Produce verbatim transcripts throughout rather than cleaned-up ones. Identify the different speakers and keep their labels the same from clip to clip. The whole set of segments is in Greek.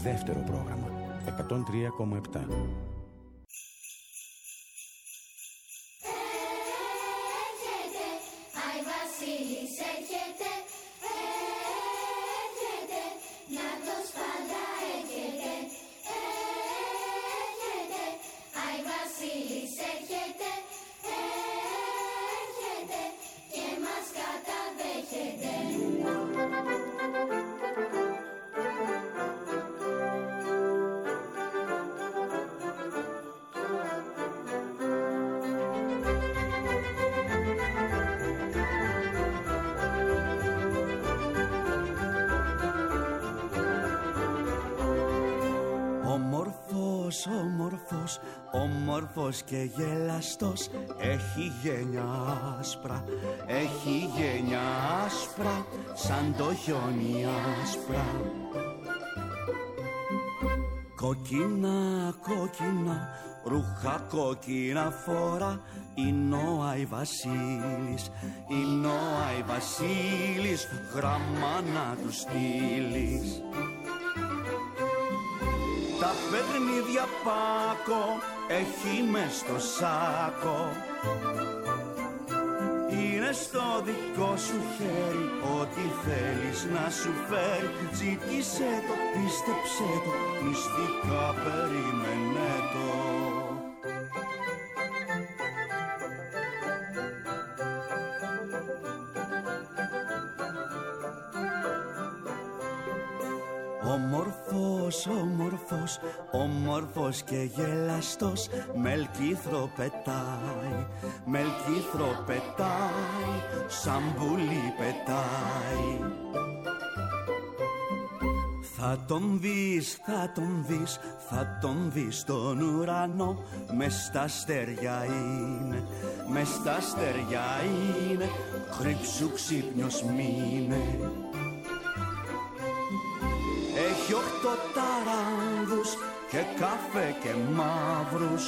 Speaker 1: δεύτερο πρόγραμμα εκατόν τρία κόμμα επτά.
Speaker 2: Όμορφος, όμορφος και γελαστός, έχει γένια άσπρα, έχει γένια άσπρα, σαν το χιόνι άσπρα. Κόκκινα, κόκκινα, ρούχα κόκκινα φορά, είναι ο Άι Βασίλης, είναι ο Άι Βασίλης, γράμμα να του στείλεις. Τα παιχνίδια Πάκο έχει μες στο σάκο, είναι στο δικό σου χέρι, ό,τι θέλεις να σου φέρει. Ζήτησέ το, πίστεψέ το, μυστικά περίμενε το. Όμορφος, όμορφος, όμορφος και γελαστός, μελκύθρο πετάει, μελκύθρο πετάει, σαν πουλί πετάει. Θα τον δεις, θα τον δεις, θα τον δεις στον ουρανό, μες στα αστέρια είναι, μες στα αστέρια είναι, κρύψου ξύπνιος μείνε. Έχει οχτώ ταράνδους και καφέ και μαύρους,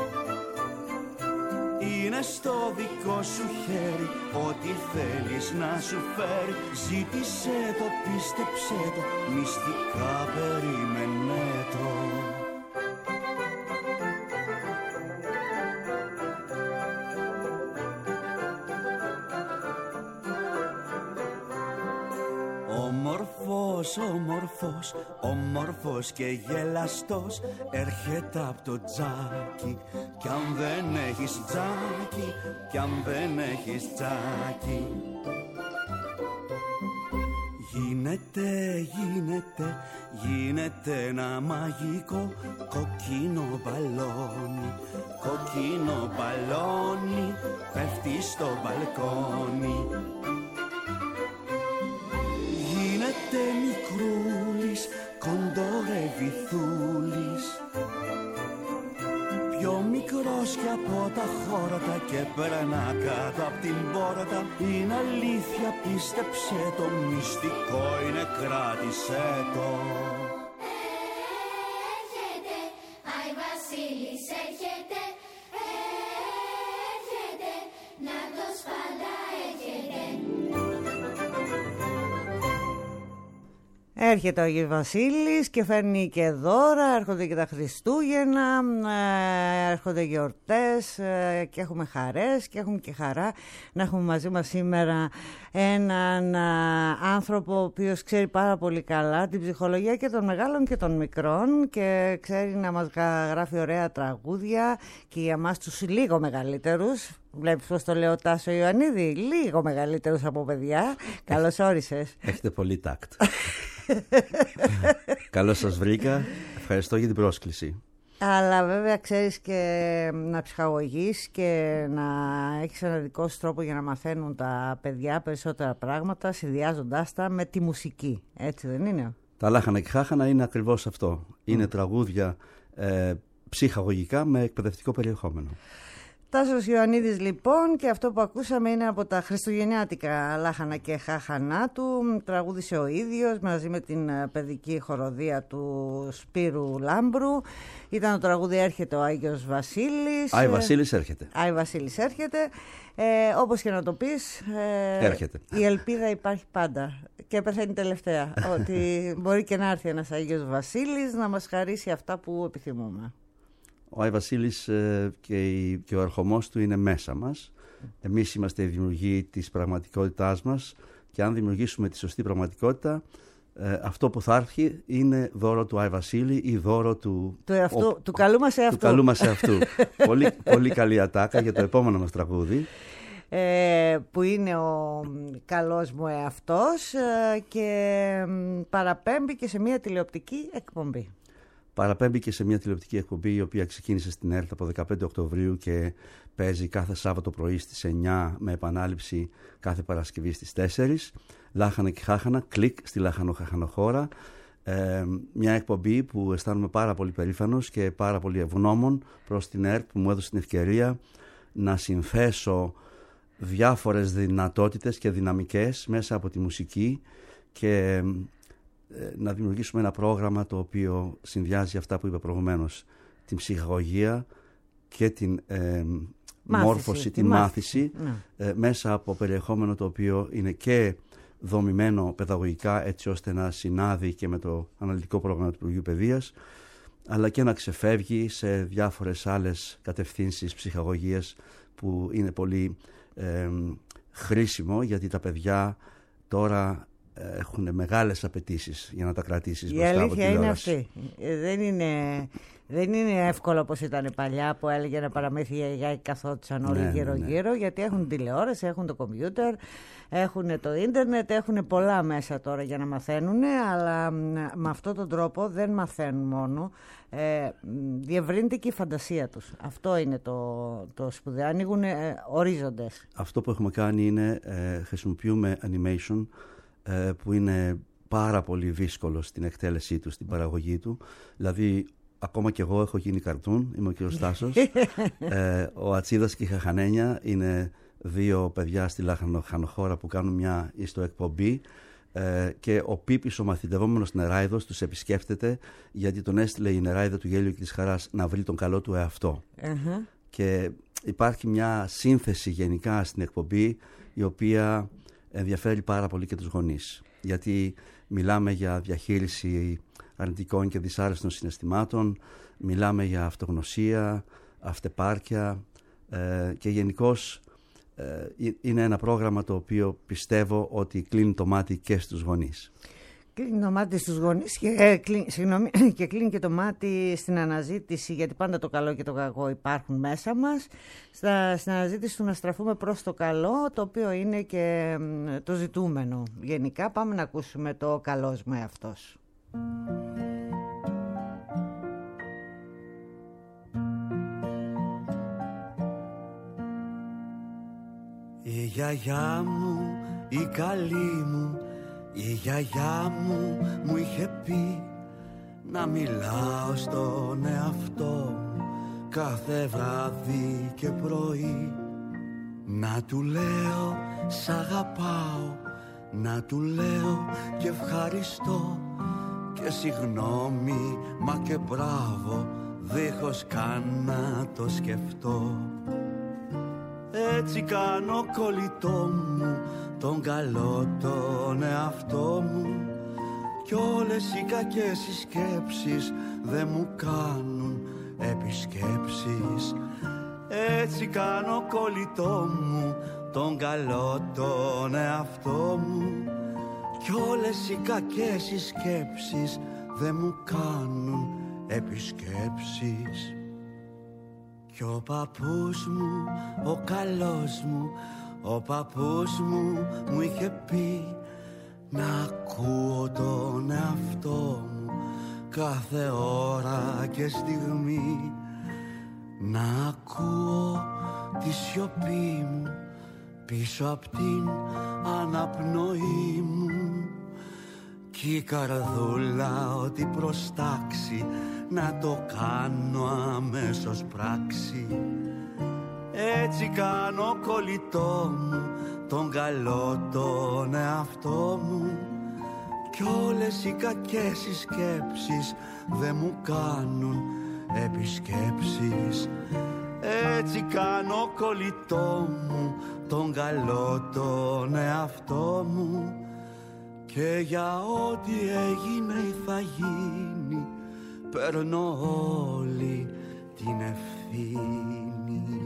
Speaker 2: είναι στο δικό σου χέρι, ό,τι θέλεις να σου φέρει. Ζήτησέ το, πίστεψέ το, μυστικά περίμενε το. Όμορφος, όμορφος, όμορφος και γελαστός, έρχεται από το τζάκι, κι αν δεν έχεις τζάκι, κι αν δεν έχεις τζάκι. Γίνεται, γίνεται, γίνεται ένα μαγικό κόκκινο μπαλόνι, κόκκινο μπαλόνι, πέφτει στο μπαλκόνι. Γίνεται μικρούλης, κοντορεύηθούλης, πιο μικρός κι από τα χώρατα και περνά κάτω απ' την πόρτα. Είναι αλήθεια, πίστεψέ το, μυστικό είναι, κράτησέ το.
Speaker 3: Έρχεται, Άι Βασίλης έρχεται, έρχεται, να το πάντα έρχεται.
Speaker 4: Έρχεται ο Άγιος Βασίλης και φέρνει και δώρα, έρχονται και τα Χριστούγεννα, έρχονται γιορτές και έχουμε χαρές και έχουμε και χαρά να έχουμε μαζί μας σήμερα έναν άνθρωπο ο οποίος ξέρει πάρα πολύ καλά την ψυχολογία και των μεγάλων και των μικρών και ξέρει να μας γράφει ωραία τραγούδια και για μας τους λίγο μεγαλύτερους. Βλέπεις πως το λέω, Τάσο Ιωαννίδη, λίγο μεγαλύτερους από παιδιά. Καλώς όρισες.
Speaker 5: Έχετε πολύ τάκτ. Καλώς σας βρήκα. Ευχαριστώ για την πρόσκληση.
Speaker 4: Αλλά βέβαια ξέρεις και να ψυχαγωγείς και να έχεις ένα δικό σου τρόπο για να μαθαίνουν τα παιδιά περισσότερα πράγματα, συνδυάζοντάς τα με τη μουσική. Έτσι δεν είναι?
Speaker 5: Τα λάχανα και χάχανα είναι ακριβώς αυτό. Είναι mm. τραγούδια ε, ψυχαγωγικά με εκπαιδευτικό περιεχόμενο.
Speaker 4: Τάσος Ιωαννίδης λοιπόν, και αυτό που ακούσαμε είναι από τα χριστουγεννιάτικα λάχανα και χάχανά του. Τραγούδισε ο ίδιος μαζί με την παιδική χοροδία του Σπύρου Λάμπρου. Ήταν το τραγούδι «Έρχεται ο Άγιος Βασίλης».
Speaker 5: Άι Βασίλης έρχεται.
Speaker 4: Άι Βασίλης έρχεται. Ε, όπως και να το πεις, ε,
Speaker 5: έρχεται.
Speaker 4: Η ελπίδα υπάρχει πάντα. και πεθαίνει τελευταία. Ότι μπορεί και να έρθει ένας Άγιος Βασίλης να μας χαρίσει αυτά που επιθυμούμε.
Speaker 5: Ο Άι Βασίλης ε, και, η, και ο ερχομός του είναι μέσα μας. Εμείς είμαστε οι δημιουργοί της πραγματικότητάς μας και αν δημιουργήσουμε τη σωστή πραγματικότητα, ε, αυτό που θα έρθει είναι δώρο του Άι Βασίλη ή δώρο του,
Speaker 4: του, εαυτού,
Speaker 5: ο,
Speaker 4: του καλού μας εαυτού.
Speaker 5: Του καλού μας εαυτού. πολύ, πολύ καλή ατάκα για το επόμενο μας τραγούδι.
Speaker 4: Ε, που είναι ο καλός μου εαυτός ε, και παραπέμπει και σε μια τηλεοπτική εκπομπή.
Speaker 5: Παραπέμπει και σε μια τηλεοπτική εκπομπή η οποία ξεκίνησε στην ΕΡΤ από δεκαπέντε Οκτωβρίου και παίζει κάθε Σάββατο πρωί στις εννιά με επανάληψη κάθε Παρασκευή στις τέσσερις. Λάχανα και χάχανα, κλικ στη λαχανοχαχανοχώρα. Ε, μια εκπομπή που αισθάνομαι πάρα πολύ περήφανος και πάρα πολύ ευγνώμων προς την ΕΡΤ που μου έδωσε την ευκαιρία να συνθέσω διάφορες δυνατότητες και δυναμικές μέσα από τη μουσική και ε, να δημιουργήσουμε ένα πρόγραμμα το οποίο συνδυάζει αυτά που είπα προηγουμένως, την ψυχαγωγία και την ε,
Speaker 4: μάθηση,
Speaker 5: μόρφωση, την μάθηση, μάθηση ε, μέσα από περιεχόμενο το οποίο είναι και δομημένο παιδαγωγικά έτσι ώστε να συνάδει και με το αναλυτικό πρόγραμμα του Υπουργείου Παιδείας, αλλά και να ξεφεύγει σε διάφορες άλλες κατευθύνσεις ψυχαγωγίας που είναι πολύ ε, χρήσιμο, γιατί τα παιδιά τώρα έχουν μεγάλες απαιτήσεις για να τα κρατήσεις μπροστά από τη τηλεόραση. Η αλήθεια
Speaker 4: είναι αυτή. Δεν είναι, δεν είναι εύκολο όπως ήταν παλιά που έλεγε ένα παραμύθι για γιαγιά και καθόντουσαν όλοι ναι, γύρω-γύρω, ναι, ναι. γιατί έχουν τηλεόραση, έχουν το κομπιούτερ, έχουν το ίντερνετ, έχουν πολλά μέσα τώρα για να μαθαίνουν, αλλά με αυτόν τον τρόπο δεν μαθαίνουν μόνο, ε, διευρύνεται και η φαντασία τους. Αυτό είναι το, το σπουδαίο, ανοίγουν ε, ορίζοντες.
Speaker 5: Αυτό που έχουμε κάνει είναι ε, χρησιμοποιούμε animation, που είναι πάρα πολύ δύσκολο στην εκτέλεσή του, στην παραγωγή του. Δηλαδή, ακόμα και εγώ έχω γίνει καρτούν, είμαι ο κ. Στάσος. ε, ο Ατσίδας και η Χαχανένια είναι δύο παιδιά στη Λαχανοχώρα που κάνουν μια ιστοεκπομπή ε, και ο Πίπης, ο μαθητευόμενος νεράιδος, τους επισκέφτεται γιατί τον έστειλε η νεράιδα του Γέλιου και της Χαράς να βρει τον καλό του εαυτό. Uh-huh. Και υπάρχει μια σύνθεση γενικά στην εκπομπή η οποία ενδιαφέρει πάρα πολύ και τους γονείς, γιατί μιλάμε για διαχείριση αρνητικών και δυσάρεστων συναισθημάτων, μιλάμε για αυτογνωσία, αυτεπάρκεια ε, και γενικώς ε, είναι ένα πρόγραμμα το οποίο πιστεύω ότι κλείνει το μάτι και στους γονείς.
Speaker 4: Κλείνει το μάτι στους γονείς και, ε, κλείνει, συγγνώμη, και κλείνει και το μάτι στην αναζήτηση, γιατί πάντα το καλό και το κακό υπάρχουν μέσα μας, στα, στην αναζήτηση του να στραφούμε προς το καλό, το οποίο είναι και το ζητούμενο. Γενικά πάμε να ακούσουμε το καλός μου εαυτός.
Speaker 2: Η γιαγιά μου, η καλή μου, η γιαγιά μου μου είχε πει να μιλάω στον εαυτό μου κάθε βράδυ και πρωί. Να του λέω σ' αγαπάω, να του λέω και ευχαριστώ και συγγνώμη μα και μπράβο δίχως καν να το σκεφτώ. Έτσι κάνω κολλητό μου τον καλό τον εαυτό μου κι όλες οι κακές οι σκέψεις δεν μου κάνουν επισκέψεις. Έτσι κάνω κολλητό μου τον καλό τον εαυτό μου κι όλες οι κακές οι σκέψεις δεν μου κάνουν επισκέψεις. Κι ο παππούς μου, ο καλός μου, ο παππούς μου μου είχε πει να ακούω τον εαυτό μου κάθε ώρα και στιγμή. Να ακούω τη σιωπή μου πίσω απ' την αναπνοή μου κι η καρδούλα ό,τι προστάξει να το κάνω αμέσως πράξη. Έτσι κάνω κολλητό μου τον καλό τον εαυτό μου κι όλες οι κακές οι σκέψεις δεν μου κάνουν επισκέψεις. Έτσι κάνω κολλητό μου τον καλό τον εαυτό μου κι και για ό,τι έγινε ή θα γίνει παίρνω όλη την ευθύνη.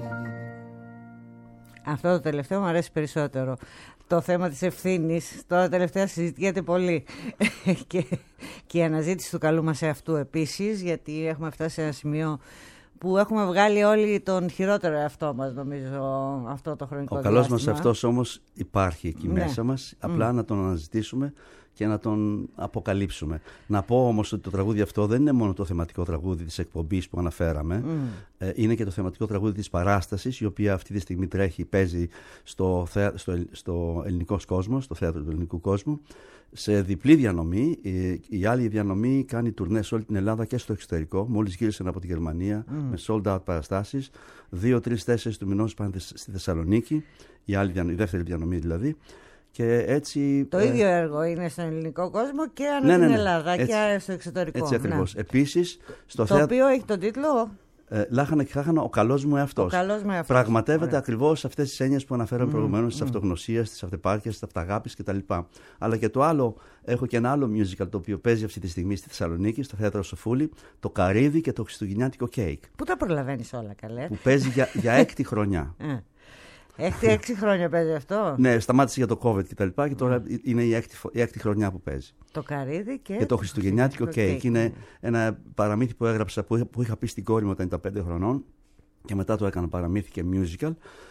Speaker 4: Αυτό το τελευταίο μου αρέσει περισσότερο. Το θέμα της ευθύνης τώρα τελευταία συζητιέται πολύ και, και η αναζήτηση του καλού μας εαυτού επίσης, γιατί έχουμε φτάσει σε ένα σημείο που έχουμε βγάλει όλοι τον χειρότερο εαυτό μας, νομίζω, αυτό το χρονικό διάστημα.
Speaker 5: Ο καλός μας εαυτός όμως υπάρχει εκεί, ναι, μέσα μας, απλά mm. να τον αναζητήσουμε και να τον αποκαλύψουμε. Να πω όμως ότι το τραγούδι αυτό δεν είναι μόνο το θεματικό τραγούδι της εκπομπής που αναφέραμε, mm. ε, είναι και το θεματικό τραγούδι της παράστασης, η οποία αυτή τη στιγμή τρέχει, παίζει στο, θεα... στο, στο ελληνικό κόσμο, στο θέατρο του ελληνικού κόσμου, σε διπλή διανομή. Η, η άλλη διανομή κάνει τουρνέ σε όλη την Ελλάδα και στο εξωτερικό. Μόλις γύρισαν από τη Γερμανία mm. με sold out παραστάσεις. δύο, τρεις, τέσσερις του μηνός πάνε στη Θεσσαλονίκη, η, άλλη, η δεύτερη διανομή δηλαδή. Και έτσι,
Speaker 4: το ε... ίδιο έργο είναι στον ελληνικό κόσμο και ανά
Speaker 5: ναι,
Speaker 4: την
Speaker 5: ναι, ναι.
Speaker 4: Ελλάδα
Speaker 5: έτσι,
Speaker 4: και στο εξωτερικό.
Speaker 5: Έτσι ακριβώς. Ναι. Επίσης, στο
Speaker 4: το
Speaker 5: θέατρο...
Speaker 4: οποίο έχει τον τίτλο
Speaker 5: ε, Λάχανα και χάχανα, ο καλός μου εαυτός.
Speaker 4: Ο καλός μου εαυτός.
Speaker 5: Πραγματεύεται
Speaker 4: Ωραία.
Speaker 5: ακριβώς αυτές τις έννοιες που αναφέραμε mm, προηγουμένως, mm. της αυτογνωσίας, της αυτεπάρκειας, της αυταγάπης κτλ. Αλλά και το άλλο, έχω και ένα άλλο musical το οποίο παίζει αυτή τη στιγμή στη Θεσσαλονίκη, στο θέατρο Σοφούλη, το Καρύδι και το Χριστουγεννιάτικο Κέικ.
Speaker 4: Πού τα προλαβαίνεις όλα, καλέ?
Speaker 5: Που παίζει για, για έκτη χρονιά.
Speaker 4: Έχετε έξι χρόνια παίζει αυτό.
Speaker 5: Ναι, σταμάτησε για το COVID και τα λοιπά και τώρα είναι η έκτη, η έκτη χρονιά που παίζει.
Speaker 4: Το Καρύδι και,
Speaker 5: και το Χριστουγεννιάτικο Κέικ. Είναι ένα παραμύθι που έγραψα, που είχα, που είχα πει στην κόρη μου όταν ήταν πέντε χρονών και μετά το έκανα παραμύθι και musical,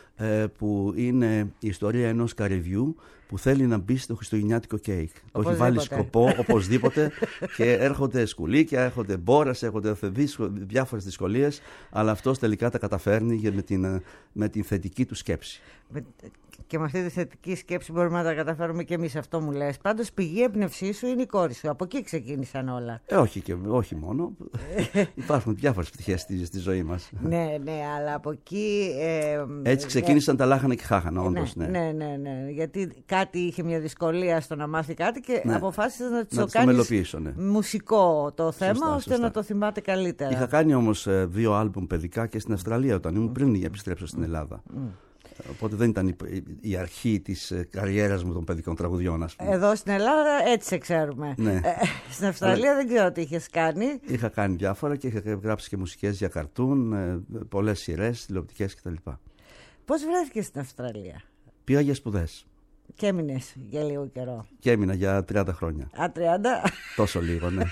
Speaker 5: που είναι η ιστορία ενός καρυδιού που θέλει να μπει στο χριστουγεννιάτικο κέικ. Το έχει βάλει σκοπό οπωσδήποτε και έρχονται σκουλίκια, έρχονται μπόρες, έρχονται διάφορες δυσκολίες, αλλά αυτός τελικά τα καταφέρνει με την, με την θετική του σκέψη.
Speaker 4: Και με αυτή τη θετική σκέψη μπορούμε να τα καταφέρουμε και εμείς, αυτό μου λες. Πάντως πηγή έμπνευσή σου είναι η κόρη σου. Από εκεί ξεκίνησαν όλα.
Speaker 5: Ε, όχι, και, όχι μόνο. Υπάρχουν διάφορες πτυχές στη, στη ζωή μας.
Speaker 4: Ναι, ναι, αλλά από εκεί... Ε,
Speaker 5: Έτσι ξεκίνησαν ε, τα λάχανα και χάχανα, όντως.
Speaker 4: Ναι,
Speaker 5: ναι.
Speaker 4: Ναι, ναι, ναι. Γιατί κάτι είχε μια δυσκολία στο να μάθει κάτι και ναι. αποφάσισε να το
Speaker 5: κάνεις
Speaker 4: ναι. μουσικό το θέμα,
Speaker 5: σωστά,
Speaker 4: ώστε
Speaker 5: σωστά.
Speaker 4: να το θυμάται καλύτερα.
Speaker 5: Είχα κάνει όμως δύο άλμπουμ παιδικά και στην Αυστραλία όταν ήμουν πριν επιστρέψω στην Ελλάδα. Mm. Οπότε δεν ήταν η αρχή της καριέρας μου των παιδικών τραγουδιών, ας πούμε.
Speaker 4: Εδώ στην Ελλάδα έτσι σε ξέρουμε.
Speaker 5: Ναι.
Speaker 4: Ε, στην Αυστραλία δεν ξέρω τι είχες κάνει.
Speaker 5: Είχα κάνει διάφορα και είχα γράψει και μουσικές για καρτούν, πολλές σειρές, τηλεοπτικές κτλ.
Speaker 4: Πώς βρέθηκες στην Αυστραλία?
Speaker 5: Πήγα για σπουδές.
Speaker 4: Και έμεινες για λίγο καιρό?
Speaker 5: Και έμεινα για τριάντα χρόνια.
Speaker 4: Α, τριάντα.
Speaker 5: Τόσο λίγο, ναι.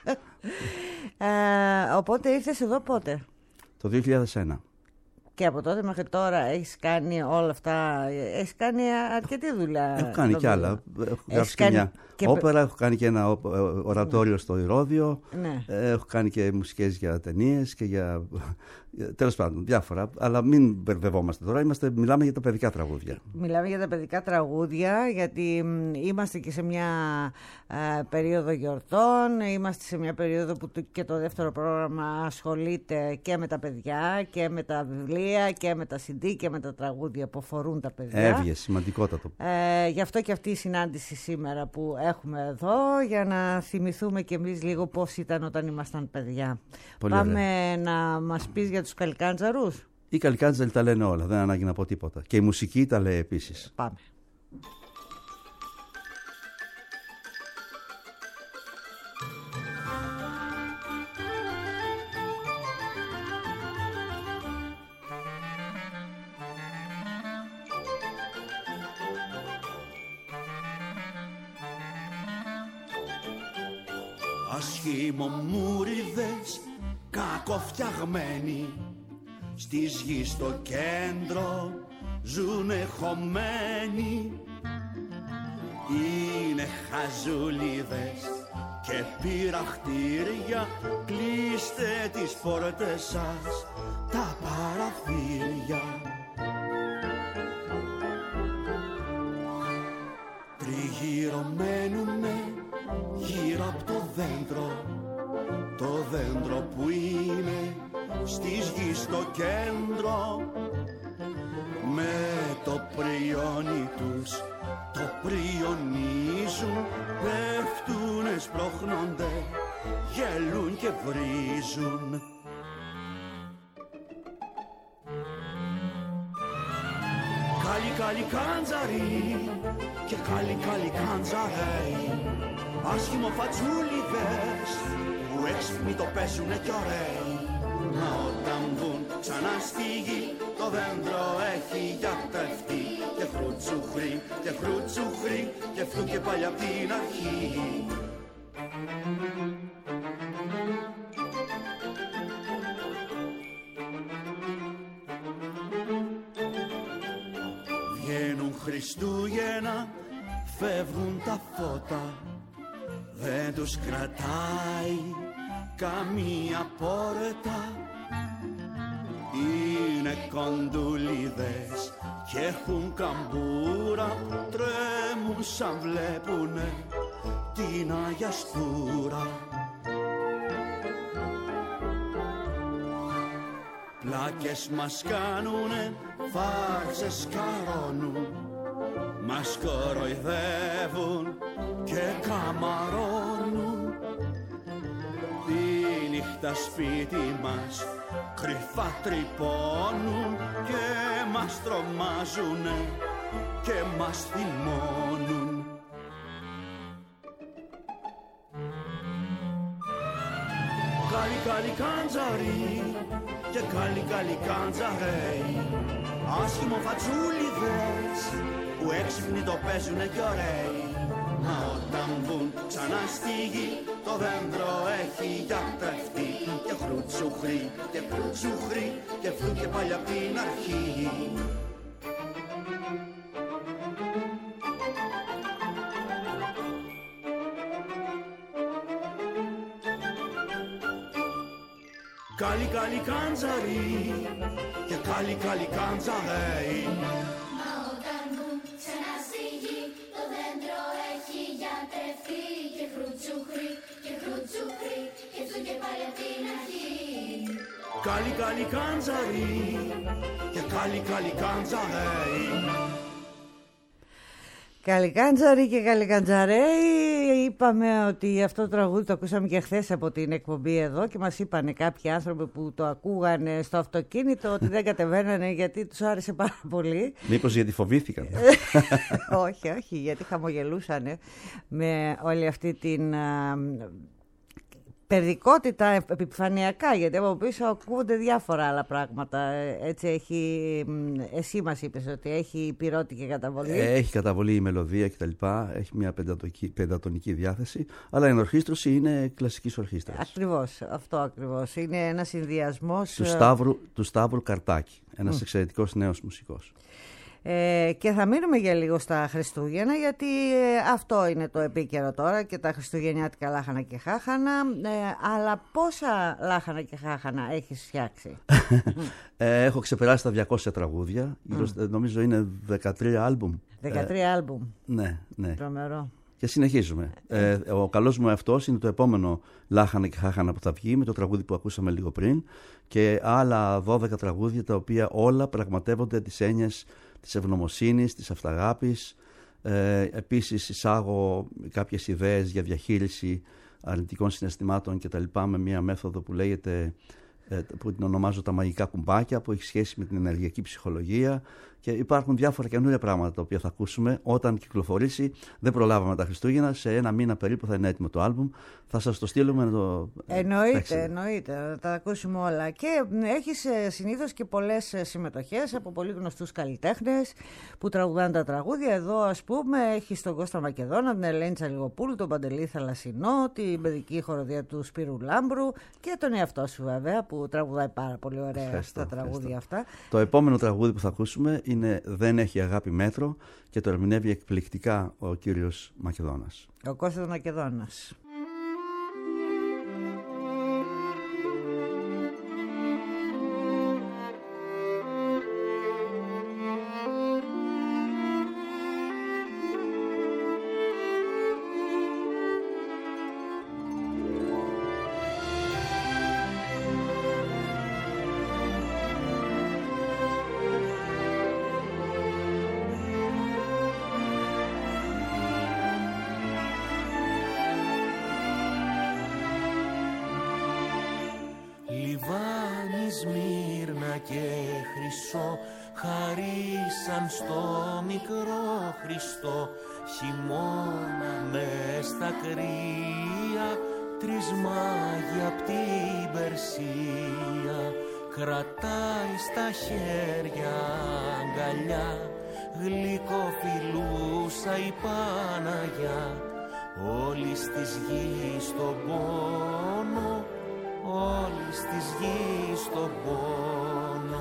Speaker 4: ε, οπότε ήρθες εδώ πότε?
Speaker 5: Το δύο χιλιάδες ένα.
Speaker 4: Και από τότε μέχρι τώρα έχεις κάνει όλα αυτά, έχεις κάνει αρκετή δουλειά.
Speaker 5: Έχω κάνει κι άλλα. Έχω γράψει και μια και... όπερα, έχω κάνει και ένα ορατόριο ναι. στο Ηρώδειο, ναι. έχω κάνει και μουσικές για ταινίες και για... Τέλος πάντων, διάφορα. Αλλά μην μπερδευόμαστε τώρα, είμαστε, μιλάμε για τα παιδικά τραγούδια.
Speaker 4: Μιλάμε για τα παιδικά τραγούδια, γιατί είμαστε και σε μια ε, περίοδο γιορτών, είμαστε σε μια περίοδο που και το δεύτερο πρόγραμμα ασχολείται και με τα παιδιά και με τα βιβλία και με τα σι ντι και με τα τραγούδια που αφορούν τα παιδιά.
Speaker 5: Έβγε, σημαντικότατο.
Speaker 4: Ε, γι' αυτό και αυτή η συνάντηση σήμερα που έχουμε εδώ, για να θυμηθούμε κι εμείς λίγο πώς ήταν όταν ήμασταν παιδιά.
Speaker 5: Πολύ
Speaker 4: Πάμε
Speaker 5: ωραία.
Speaker 4: να μας πεις για τους Καλικάντζαρους.
Speaker 5: Οι Καλικάντζαροι τα λένε όλα, δεν ανάγκη να πω τίποτα. Και η μουσική τα λέει επίσης.
Speaker 4: Πάμε.
Speaker 2: Ασχήμομούριδες κακοφτιαγμένοι στις γη στο κέντρο ζουνε χωμένοι. Είναι χαζουλίδες και πειραχτήρια, κλείστε τις πόρτες σας τα παραθύρια. Τριγύρω μένουνε γύρω από το δέντρο, το δέντρο που είναι στις γη στο κέντρο. Με το πριόνι τους το πριονίζουν, πέφτουνε, σπρώχνονται, γελούν και βρίζουν. Καλή καλή κάντζαρι και καλή καλή κάντζαρέι, άσχημο φατσούλιδες που έξυπνοι το παίζουνε κι ωραίοι. Μα όταν βγουν ξανά στη γη το δέντρο έχει γιατρευτεί και χρουτσουχρή και χρουτσουχρή και φλου και πάλι απ' την αρχή. Βγαίνουν Χριστούγεννα, φεύγουν τα φώτα, δεν τους κρατάει καμία πόρτα. Είναι κοντούλιδες και έχουν καμπούρα, τρέμουν σαν βλέπουνε την Άγια Στούρα. Πλάκες μας κάνουνε, φάρσες καρώνουν, μας κοροϊδεύουν και καμαρώνουν. Τη νύχτα σπίτι μας κρυφά τρυπώνουν και μας τρομάζουνε και μας θυμώνουν. Καλή καλή καντζαρί και καλή καλή καντζαρέι, άσχημο φατσούλιδες που έξυπνοι το παίζουνε κι ωραίοι. Μα όταν βγουν ξανά στη γη το δέντρο έχει γιατρευτεί και χρουτσουχρή και χρουτσουχρή και φλου και πάλι απ' την αρχή. Καλή καλή καντζαρί και καλή καλή καντζαρέι.
Speaker 3: Μα όταν βγουν ξανά στη γη το δέντρο έχει γιατρευτεί και χρουτσουχρή και χρουτσουχρή και φλου και πάλι απ' την αρχή.
Speaker 2: Καλή καλή καντζαρί και καλή καλή καντζαρέι.
Speaker 4: Καλικάντζαρη και Καλικάντζαρέι. Είπαμε ότι αυτό το τραγούδι το ακούσαμε και χθες από την εκπομπή εδώ και μας είπανε κάποιοι άνθρωποι που το ακούγανε στο αυτοκίνητο ότι δεν κατεβαίνανε γιατί τους άρεσε πάρα πολύ.
Speaker 5: Μήπως γιατί φοβήθηκαν?
Speaker 4: Όχι, όχι, γιατί χαμογελούσανε με όλη αυτή την παιδικότητα επιφανειακά, γιατί από πίσω ακούγονται διάφορα άλλα πράγματα. Έτσι έχει, εσύ μας είπες ότι έχει πυρότικη καταβολή.
Speaker 5: Έχει καταβολή η μελωδία κτλ. Έχει μια πεντατονική διάθεση, αλλά η ενορχήστρωση είναι κλασικής ορχήστρας.
Speaker 4: Ακριβώς, αυτό ακριβώς. Είναι ένας συνδυασμός
Speaker 5: του Σταύρου, του Σταύρου Καρτάκη, ένας mm. εξαιρετικός νέος μουσικός.
Speaker 4: Ε, και θα μείνουμε για λίγο στα Χριστούγεννα, γιατί ε, αυτό είναι το επίκαιρο τώρα και τα χριστουγεννιάτικα λάχανα και χάχανα. Ε, αλλά πόσα λάχανα και χάχανα έχεις φτιάξει?
Speaker 5: ε, έχω ξεπεράσει τα διακόσια τραγούδια. Mm. Νομίζω είναι δεκατρία άλμπουμ.
Speaker 4: δεκατρία ε, άλμπουμ.
Speaker 5: Ναι, ναι.
Speaker 4: Τρομερό.
Speaker 5: Και συνεχίζουμε. Ε, ο καλός μου εαυτός είναι το επόμενο λάχανα και χάχανα που θα βγει, με το τραγούδι που ακούσαμε λίγο πριν, και άλλα δώδεκα τραγούδια τα οποία όλα πραγματεύονται τις έννοιες της ευγνωμοσύνης, της αυταγάπης. Ε, επίσης εισάγω κάποιες ιδέες για διαχείριση αρνητικών συναισθημάτων και τα λοιπά με μια μέθοδο που λέγεται, ε, που την ονομάζω τα μαγικά κουμπάκια, που έχει σχέση με την ενεργειακή ψυχολογία, και υπάρχουν διάφορα καινούργια πράγματα τα οποία θα ακούσουμε όταν κυκλοφορήσει. Δεν προλάβαμε τα Χριστούγεννα, σε ένα μήνα περίπου θα είναι έτοιμο το άλμπουμ. Θα σας το στείλουμε να το...
Speaker 4: Εννοείται, παίξουμε. εννοείται, θα τα ακούσουμε όλα. Και έχεις συνήθως και πολλές συμμετοχές από πολύ γνωστούς καλλιτέχνες που τραγουδάνε τα τραγούδια. Εδώ ας πούμε έχεις τον Κώστα Μακεδόνα, την Ελένη Τσαλιγοπούλου, τον Παντελή Θαλασσινό, την παιδική χοροδία του Σπύρου Λάμπρου και τον εαυτό σου βέβαια που τραγουδάει πάρα πολύ ωραία ευχαριστώ, τα τραγούδια ευχαριστώ. αυτά.
Speaker 5: Το επόμενο τραγούδι που θα ακούσουμε είναι «Δεν έχει αγάπη μέτρο» και το ερμηνεύει εκπληκτικά ο κύριος Μακεδόνας.
Speaker 4: Ο Κώστας Μακεδόνας.
Speaker 6: Χαρίσαν στο μικρό Χριστό χειμώνα μες στα κρύα, τρεις μάγοι απ' την Περσία. Κρατάει στα χέρια αγκαλιά, γλυκοφιλούσα η Παναγιά. Όλης της γης τον πόνο, όλης της γης τον πόνο.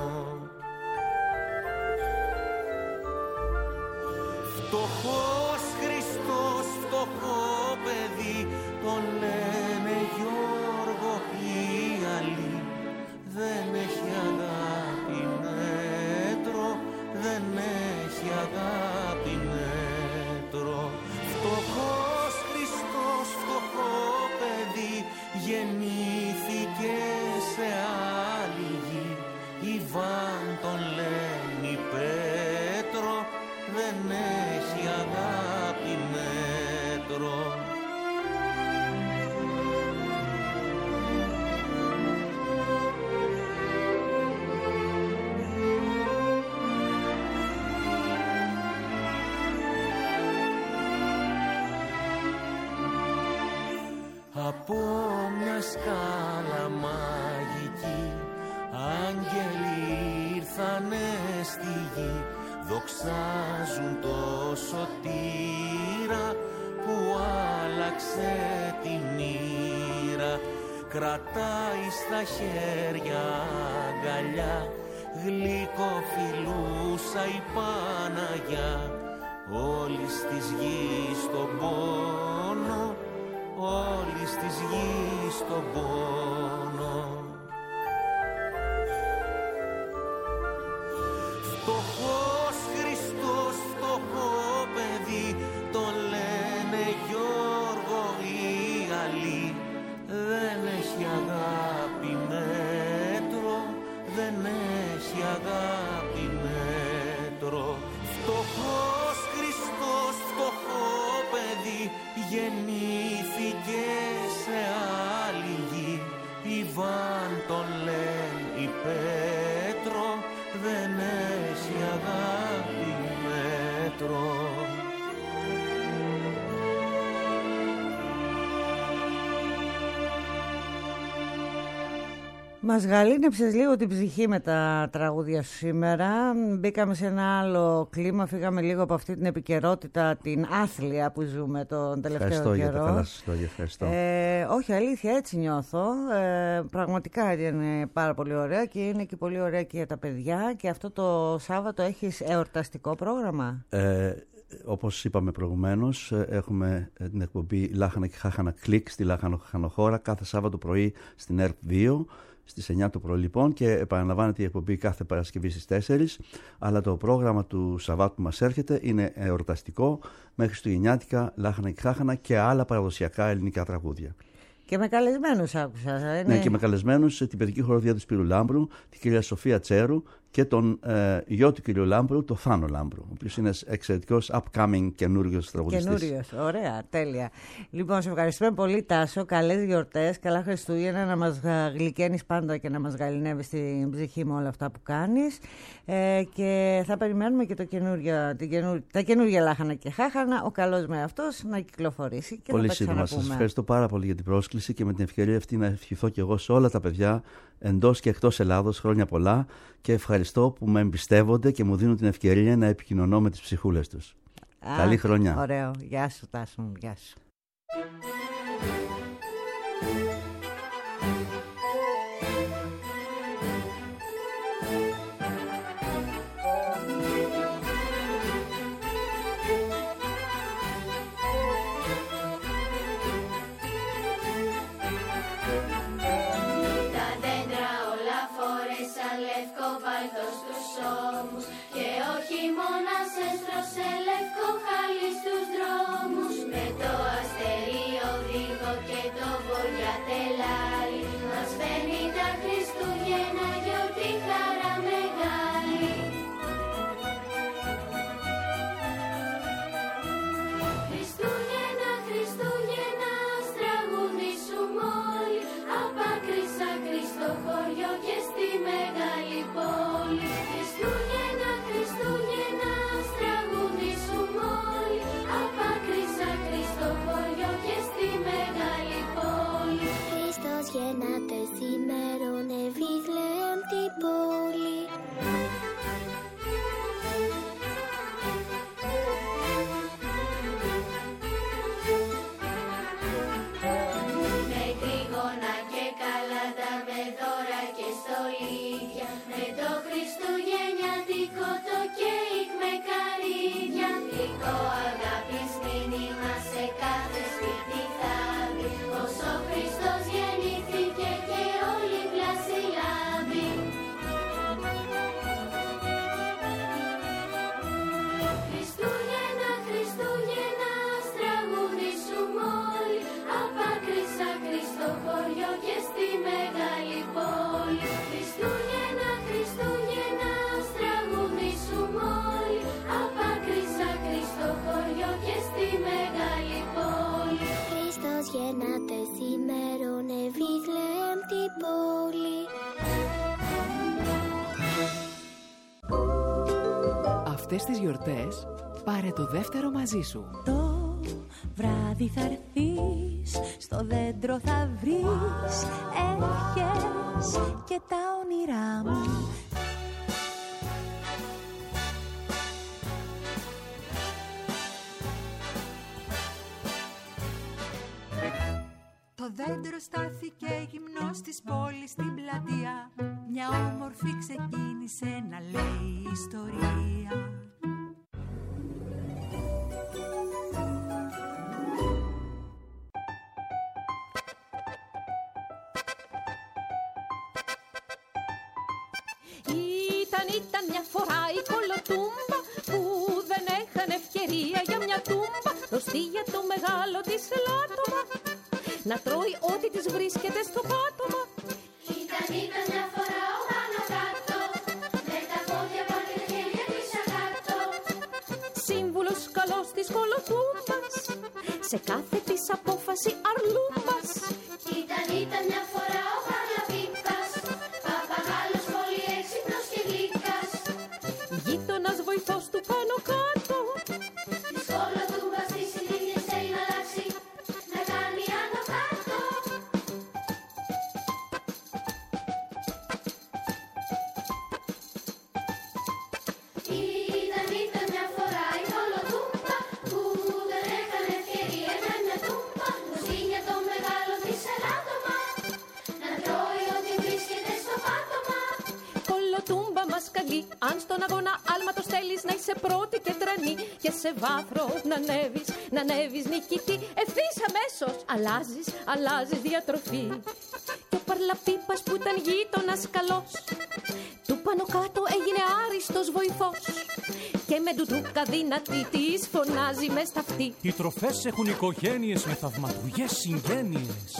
Speaker 6: Φτωχός Χριστός, φτωχό παιδί, τον λένε Γιώργο οι άλλοι. Δεν έχει αγάπη μέτρο, δεν έχει αγάπη μέτρο. Φτωχός Χριστός, φτωχό παιδί, γεννήθηκε σε άλλη γη. Ιβάν τον λένε Πέτρο, δεν έχει αγάπη μέτρο. Από μια σκάλα μαγική άγγελοι ήρθανε στη γη. Δοξάζουν το σωτήρα που άλλαξε τη μοίρα. Κρατάει στα χέρια αγκαλιά, γλυκοφιλούσα η Παναγιά. Όλης της γης τον πόνο, όλης της γης τον πόνο. Φτωχός Χριστός, φτωχό παιδί, τον λένε Γιώργο οι άλλοι. Δεν έχει αγάπη μέτρο, δεν έχει αγάπη μέτρο. Φτωχός Χριστός, φτωχό παιδί, γεννήθηκε σε άλλη γη. Ιβάν τον λένε Πέτρο, δεν έχει αγάπη μέτρο.
Speaker 4: Μας γαλήνεψες λίγο την ψυχή με τα τραγούδια σου σήμερα. Μπήκαμε σε ένα άλλο κλίμα, φύγαμε λίγο από αυτή την επικαιρότητα, την άθλια που ζούμε τον τελευταίο
Speaker 5: ευχαριστώ
Speaker 4: καιρό.
Speaker 5: Για τα καλά σας λόγια, ευχαριστώ.
Speaker 4: Ε, όχι, αλήθεια, έτσι νιώθω. Ε, πραγματικά είναι πάρα πολύ ωραία και είναι και πολύ ωραία και για τα παιδιά. Και αυτό το Σάββατο έχεις εορταστικό πρόγραμμα.
Speaker 5: Ε, όπως είπαμε προηγουμένως, έχουμε την εκπομπή Λάχανα και Χάχανα Κλικ στη Λάχανο Χαχανοχώρα κάθε Σάββατο πρωί στην ΕΡΤ δύο. Στις εννιά το πρωί λοιπόν, και επαναλαμβάνεται η εκπομπή κάθε Παρασκευή στις τέσσερις. Αλλά το πρόγραμμα του Σαββάτου που μας έρχεται είναι εορταστικό, με χριστουγεννιάτικα, λάχανα και χάχανα και άλλα παραδοσιακά ελληνικά τραγούδια.
Speaker 4: Και με καλεσμένους άκουσα. Είναι...
Speaker 5: Ναι, και με καλεσμένους την παιδική χοροδία του Σπύρου Λάμπρου, την κυρία Σοφία Τσέρου και τον ε, γιο του κυρίου Λάμπρου, τον Θάνο Λάμπρου, ο οποίος είναι εξαιρετικός upcoming καινούριος τραγουδιστής.
Speaker 4: Καινούριος, ωραία, τέλεια. Λοιπόν, σε ευχαριστούμε πολύ, Τάσο. Καλές γιορτές, καλά Χριστούγεννα, να μας γλυκαίνεις πάντα και να μας γαληνεύεις την ψυχή με όλα αυτά που κάνεις. Ε, και θα περιμένουμε και το καινούρια, την καινούργια, τα καινούργια λάχανα και χάχανα, ο καλός με αυτός να κυκλοφορήσει. Και
Speaker 5: πολύ
Speaker 4: θα
Speaker 5: σύντομα. Σας ευχαριστώ πάρα πολύ για την πρόσκληση και με την ευκαιρία αυτή να ευχηθώ και εγώ σε όλα τα παιδιά εντός και εκτός Ελλάδος χρόνια πολλά, και ευχαριστώ που με εμπιστεύονται και μου δίνουν την ευκαιρία να επικοινωνώ με τις ψυχούλες τους. Α, καλή χρονιά.
Speaker 4: Ωραίο. Γεια σου, Τάσο μου. Γεια σου.
Speaker 3: Και το βορειάτε ένα τεσήμερο Βήθλεεμ την πόλη.
Speaker 7: Αυτές τις γιορτές πάρε το δεύτερο μαζί σου.
Speaker 8: Το βράδυ θα έρθεις, στο δέντρο θα βρεις ευχές και τα όνειρά μου.
Speaker 9: Το δέντρο στάθηκε γυμνός της πόλης στην πλατεία. Μια όμορφη ξεκίνησε να λέει ιστορία.
Speaker 10: Ήταν, ήταν μια φορά η κολοτούμπα που δεν έχανε ευκαιρία για μια τούμπα. Δωστή για το μεγάλο της ελάττωμα να τρώει ό,τι της βρίσκεται στο πάτωμα.
Speaker 3: Ήταν, ήταν μια φορά ο πάνω κάτω, με τα πόδια πάνω και τα χέρια της αγάτω.
Speaker 10: Σύμβουλος καλός της κολοτούμπας, σε κάθε της απόφαση αρλούμπας.
Speaker 3: Ήταν, ήταν μια φορά ο Χαρλαπίπας, παπαγάλος πολύ έξυπνος και γλύκας.
Speaker 10: Γείτονας βοηθός του πάνω κάτω,
Speaker 3: της κολοτούμπας τις συνήθειες θέλει να αλλάξει, να κάνει άνω κάτω. Ήταν, ήταν μια φορά η κολοτούμπα που δεν έκανε ευκαιρία για μια τούμπα. Δωστή για το μεγάλο της ελάττωμα, να τρώει ό,τι βρίσκεται στο πάτωμα.
Speaker 10: κολοτούμπα μας καλεί, αν στον αγώνα άλματος θέλεις να είσαι πρώτη και τρανή και σε βάθρο να ανέβεις, να ανέβεις νικητή, ευθύς αμέσως αλλάζεις, αλλάζεις διατροφή. Και ο Παρλαπίπας που ήταν γείτονας καλός, του πάνω κάτω έγινε άριστος βοηθός και με ντουντούκα δυνατή της φωνάζει μες στα αυτή.
Speaker 11: Οι τροφές έχουν οικογένειες με θαυματουργές συγγένειες.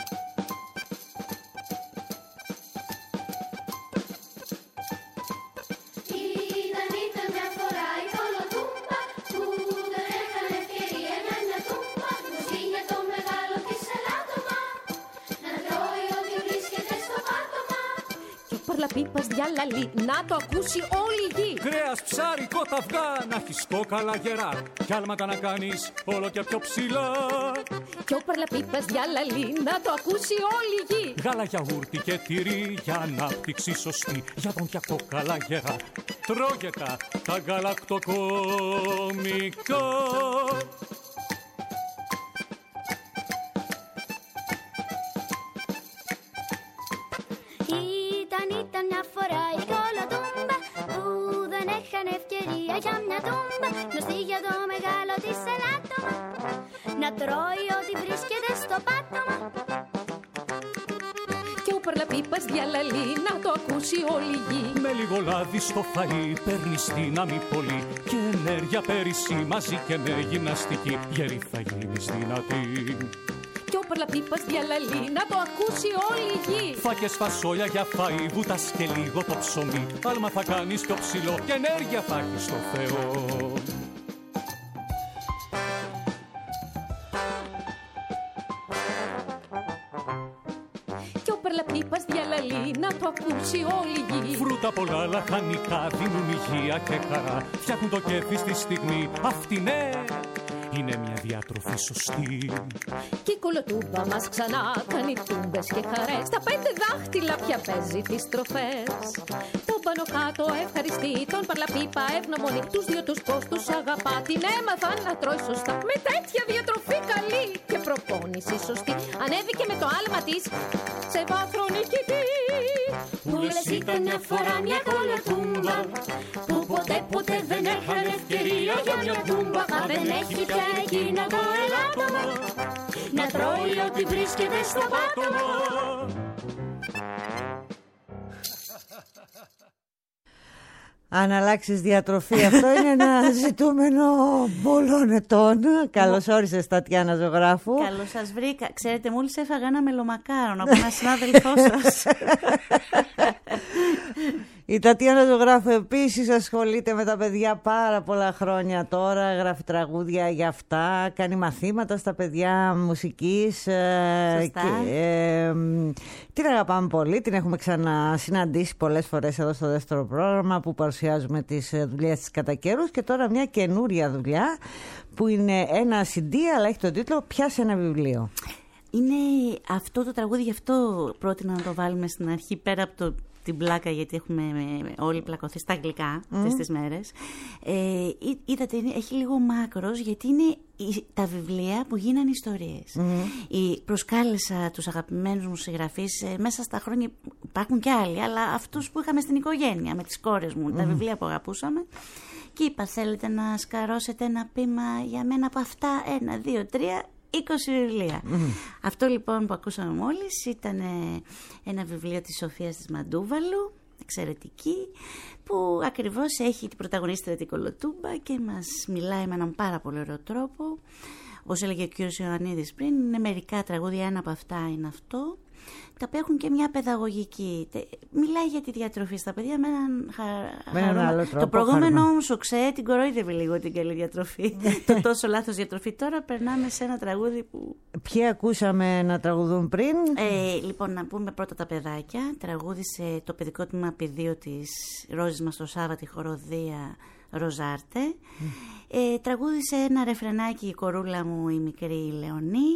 Speaker 3: Ήταν, ήταν μια φορά η κολοτούμπα που δεν έκανε ευκαιρία για μια τούμπα. Δωστή για το μεγάλο της ελάττωμα, να τρώει ό,τι βρίσκεται στο πάτωμα.
Speaker 10: Και ο Παρλαπίπας διαλαλεί, να το ακούσει όλη η γη.
Speaker 11: Κρέας, ψάρι, κότα, αυγά, να έχεις κόκαλα γερά κι άλματα να κάνεις όλο και πιο ψηλά.
Speaker 10: Και ο Παρλαπίπας διαλαλεί, να το ακούσει όλη η γη.
Speaker 11: Γάλα, γιαούρτι και τυρί για ανάπτυξη σωστή, για δόντια, κόκαλα γερά. Τρώγε τα, τα γαλακτοκομικά.
Speaker 3: Ήταν, ήταν μια φορά η κολοτούμπα που δεν έκανε ευκαιρία για μια τούμπα. Γνωστή για το μεγάλο της ελάττωμα, να τρώει ό,τι βρίσκεται στο πάτωμα.
Speaker 10: Και ο Παρλαπίπας διαλαλεί, να το ακούσει όλη η γη.
Speaker 11: Με λίγο λάδι στο φαΐ παίρνεις δύναμη πολύ και ενέργεια πέρυσι μαζί και με γυμναστική γερή θα γίνεις δυνατή.
Speaker 10: Και ο Παρλαπίπας διαλαλεί, να το ακούσει όλη η γη.
Speaker 11: Φάκες, φασόλια για φαΐ, βουτάς και λίγο το ψωμί. Άλμα θα κάνεις πιο ψηλό και ενέργεια θα έχεις στο Θεό.
Speaker 10: Και ο Παρλαπίπας διαλαλεί, να το ακούσει όλη η γη.
Speaker 11: Φρούτα πολλά λαχανικά δίνουν υγεία και χαρά. Φτιάχνουν το κέφι στη στιγμή αυτή, ναι, είναι μια διατροφή σωστή.
Speaker 10: Και η κολοτούμπα μας ξανά κάνει τούμπες και χαρές. Τα πέντε δάχτυλα πια παίζει τις τροφές. Τον πάνω κάτω ευχαριστεί, τον Παρλαπίπα ευγνωμονεί. Τους δύο τους πώς τους αγαπά, την έμαθαν να τρώει σωστά. Με τέτοια διατροφή καλή και προπόνηση σωστή, ανέβηκε με το άλμα της σε βάθρο νικητή.
Speaker 11: Που λες ήταν μια φορά μια κολοτούμπα που ποτέ ποτέ δεν έκανε ευκαιρία για μια τούμπα.
Speaker 3: Μα δεν έχει πια εκείνο το ελάττωμα,
Speaker 11: να τρώει ό,τι βρίσκεται στο πάτωμα.
Speaker 4: Αν αλλάξεις διατροφή, αυτό είναι ένα ζητούμενο πολλών ετών. Καλώς όρισες, Τατιάνα Ζωγράφου.
Speaker 12: Καλώς σας βρήκα. Ξέρετε, μόλις έφαγα ένα μελομακάρονα από ένα συνάδελφό σας.
Speaker 4: Η Τατιάνα Ζωγράφου επίσης ασχολείται με τα παιδιά πάρα πολλά χρόνια τώρα, γράφει τραγούδια για αυτά, κάνει μαθήματα στα παιδιά μουσικής. Ε, και, ε, την αγαπάμε πολύ, την έχουμε ξανασυναντήσει πολλές φορές εδώ στο δεύτερο πρόγραμμα που παρουσιάζουμε τις δουλειές της κατά καιρούς, και τώρα μια καινούρια δουλειά που είναι ένα σι ντι, αλλά έχει τον τίτλο «Πιάσε ένα βιβλίο».
Speaker 12: Είναι αυτό το τραγούδι, γι' αυτό πρότεινα να το βάλουμε στην αρχή, πέρα από το, την πλάκα, γιατί έχουμε όλοι πλακωθεί στα αγγλικά mm. αυτές τις μέρες. Ε, είδατε, έχει λίγο μάκρος, γιατί είναι τα βιβλία που γίνανε ιστορίες. Mm. Προσκάλεσα τους αγαπημένους μου συγγραφείς, ε, μέσα στα χρόνια υπάρχουν και άλλοι, αλλά αυτούς που είχαμε στην οικογένεια, με τις κόρες μου, mm. τα βιβλία που αγαπούσαμε. Και είπα, θέλετε να σκαρώσετε ένα ποίημα για μένα από αυτά, ένα, δύο, τρία... είκοσι βιβλία. Mm. Αυτό λοιπόν που ακούσαμε μόλις ήταν ένα βιβλίο της Σοφίας της Μαντούβαλου, εξαιρετική, που ακριβώς έχει την πρωταγωνίστρια την Κολοτούμπα και μας μιλάει με έναν πάρα πολύ ωραίο τρόπο. Όπως έλεγε ο κ. Ιωαννίδης πριν, είναι μερικά τραγούδια, ένα από αυτά είναι αυτό, τα οποία έχουν και μια παιδαγωγική. Μιλάει για τη διατροφή στα παιδιά με έναν χα... χαρούμενο τρόπο. Το προηγούμενο όμως ο Ξέ την κορόιδευε λίγο την καλή διατροφή. Το τόσο λάθος διατροφή. Τώρα περνάμε σε ένα τραγούδι που... Ποιοι ακούσαμε να τραγουδούν πριν? Ε, λοιπόν, να πούμε πρώτα τα παιδάκια. Τραγούδισε το παιδικό τμήμα παιδείο της Ρόζης μας το Σάββατη, χοροδία Ροζάρτε. Mm. Ε, τραγούδισε ένα ρεφρενάκι η κορούλα μου η μικρή Λεωνή.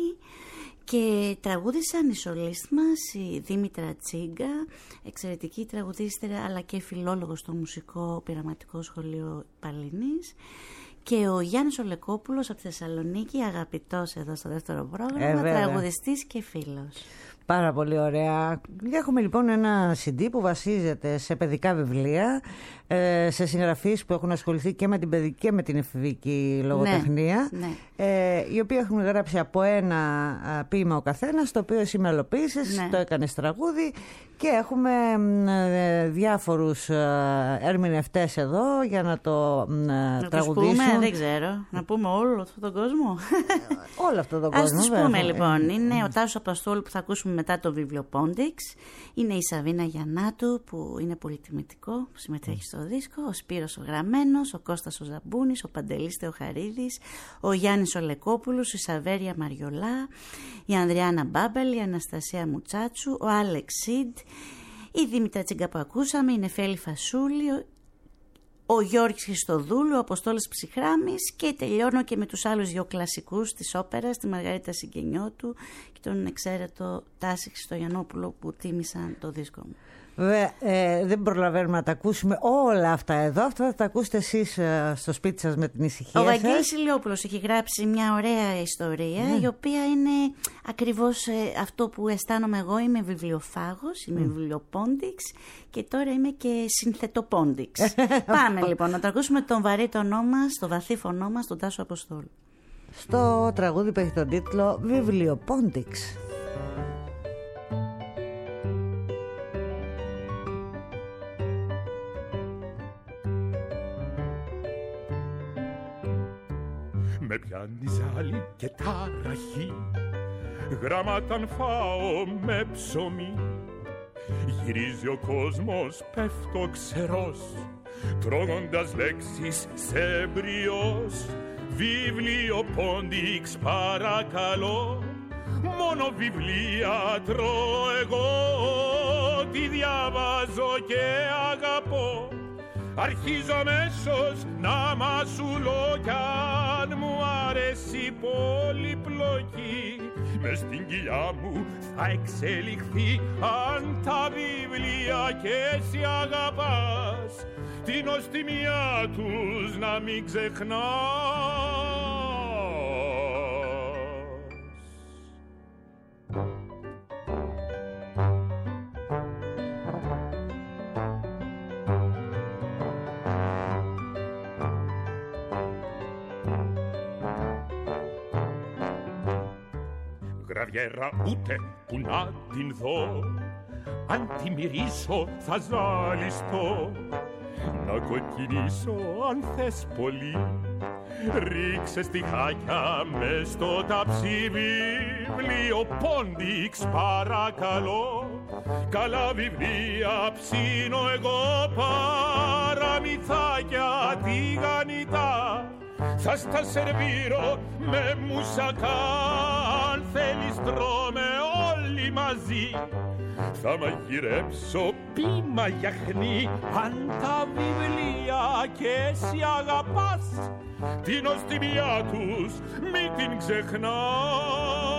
Speaker 12: Και τραγούδισαν οι σολίστ μας, η Δήμητρα Τσίγκα, εξαιρετική τραγουδίστρια αλλά και φιλόλογος στο Μουσικό Πειραματικό Σχολείο Παλινής, και ο Γιάννης Ολεκόπουλος από τη Θεσσαλονίκη, αγαπητός εδώ στο δεύτερο πρόγραμμα, ε, τραγουδιστής και φίλος. Πάρα πολύ ωραία. Έχουμε λοιπόν ένα σι ντι που βασίζεται σε παιδικά βιβλία, σε συγγραφείς που έχουν ασχοληθεί και με την παιδική και με την εφηβική λογοτεχνία, ναι, ναι. Ε, οι οποίοι έχουν γράψει από ένα ποίημα ο καθένας, το οποίο εσύ μελοποίησες, ναι. το έκανες τραγούδι, και έχουμε ε, διάφορους ε, ερμηνευτές εδώ για να το ε, να τραγουδήσουν. Να πούμε, δεν ξέρω, να πούμε όλο αυτόν τον κόσμο. Όλο αυτόν τον κόσμο. Ας τους πούμε λοιπόν. Είναι ο Τάσος Αποστόλου που θα ακούσουμε μετά το βιβλίο Πόντιξ. Είναι η Σαβίνα Γιαννάτου που είναι πολυτιμητικό, που συμμετέχει στο δίσκο. Ο Σπύρος ο Γραμμένος, ο Κώστας ο Ζαμπούνης, ο Παντελής Θεοχαρίδης, ο Γιάννης Ολεκόπουλος, η Σαβέρια Μαριολά, η Ανδριάννα Μπάμπελ, η Αναστασία Μουτσάτσου, ο Άλεξ Σιντ, η Δήμητρα Τσίγκα που ακούσαμε, η Νεφέλη Φασούλη, ο Γιώργης Χριστοδούλου, ο Αποστόλης Ψυχράμης, και τελειώνω και με τους άλλους δύο κλασικούς της όπερας, τη Μαργαρίτα Συγγενιώτου και τον εξαίρετο Τάση Χριστογιαννόπουλο που τίμησαν το δίσκο μου. Βέβαια, ε, δεν προλαβαίνουμε να τα ακούσουμε όλα αυτά εδώ. Αυτά θα τα ακούσετε εσείς ε, στο σπίτι σας με την ησυχία σας. Ο Βαγγέλης Ηλιόπουλος έχει γράψει μια ωραία ιστορία, mm. η οποία είναι ακριβώς ε, αυτό που αισθάνομαι εγώ. Είμαι βιβλιοφάγος, είμαι mm. βιβλιοπόντιξ, και τώρα είμαι και συνθετοπόντιξ. Πάμε λοιπόν να τα ακούσουμε τον βαρύ τονό μας, το βαθύ φωνό μας, τον Τάσο Αποστόλου. Στο τραγούδι που έχει τον τίτλο Βιβλιοπόντιξ.
Speaker 13: Με πιάνει ζάλι και ταραχή, γράμματα φάω με ψωμί. Γυρίζει ο κόσμος, πέφτω ξερός, τρώγοντας λέξεις σε μπριός. Βιβλιοπόντιξ παρακαλώ, μόνο βιβλία τρώω εγώ. Τι διαβάζω και αγαπώ, αρχίζω αμέσως να μασουλώ, κι αν μου αρέσει πολυπλοκή, μες στην κοιλιά μου θα εξελιχθεί. Αν τα βιβλία και εσύ αγαπάς, την νοστιμιά τους να μην ξεχνάς. Γραβιέρα ούτε που να την δω, αν τη μυρίσω θα ζαλιστώ. Να κοκκινήσω αν θες πολύ, ρίξε στιχάκια μες στο ταψίδι. βιβλίο Πόντιξ παρακαλώ. Καλά βιβλία ψήνω εγώ, παραμυθάκια τηγανιτά. Θα στα σερβίρω με μουσακά, αν θέλεις τρώμε όλοι μαζί. Θα μαγειρέψω πίμα γιαχνί, αν τα βιβλία και εσύ αγαπάς. Την νοστιμιά τους μη την ξεχνάς.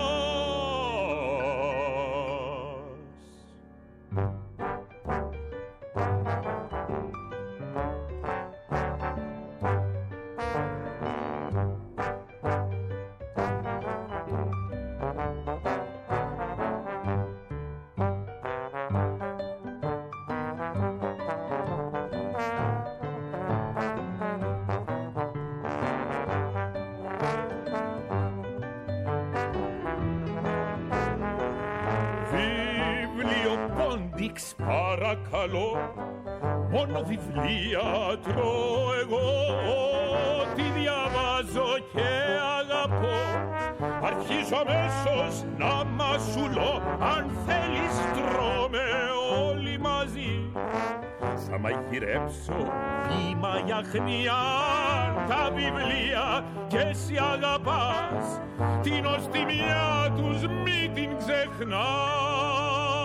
Speaker 13: Παρακαλώ, μόνο βιβλία τρώω εγώ, ό,τι διαβάζω και αγαπώ. Αρχίζω αμέσως να μασουλώ, αν θέλεις τρώμε όλοι μαζί. Θα μαγειρέψω πίμα γιαχνί, αν τα βιβλία και εσύ αγαπάς. Την νοστιμιά τους μη την ξεχνάς.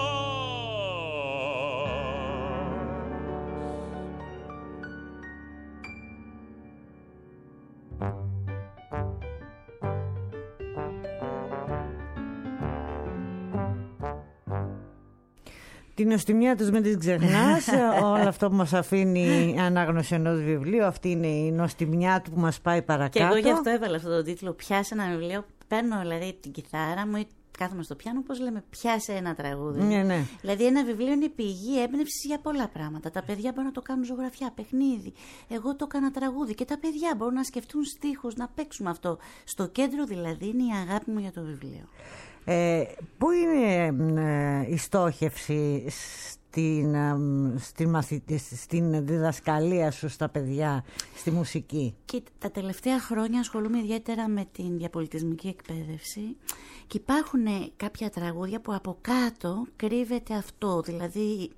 Speaker 4: Την νοστιμιά τους μην την ξεχνάς. Όλο αυτό που μας αφήνει η ανάγνωση ενός βιβλίου, αυτή είναι η νοστιμιά του που μας πάει παρακάτω.
Speaker 12: Και εγώ γι' αυτό έβαλα αυτό τον τίτλο. Πιάσε ένα βιβλίο. Παίρνω δηλαδή την κιθάρα μου ή κάθομαι στο πιάνο, πώς λέμε, πιάσε ένα τραγούδι.
Speaker 4: Ναι, ναι.
Speaker 12: Δηλαδή ένα βιβλίο είναι πηγή έμπνευσης για πολλά πράγματα. Τα παιδιά μπορούν να το κάνουν ζωγραφιά, παιχνίδι. Εγώ το έκανα τραγούδι και τα παιδιά μπορούν να σκεφτούν στίχους, να παίξουν αυτό. Στο κέντρο δηλαδή είναι η αγάπη μου για το βιβλίο.
Speaker 4: Ε, πού είναι ε, η στόχευση στην, ε, στην, μαθη, στην διδασκαλία σου στα παιδιά, στη μουσική?
Speaker 12: Και τα τελευταία χρόνια ασχολούμαι ιδιαίτερα με την διαπολιτισμική εκπαίδευση και υπάρχουν κάποια τραγούδια που από κάτω κρύβεται αυτό, δηλαδή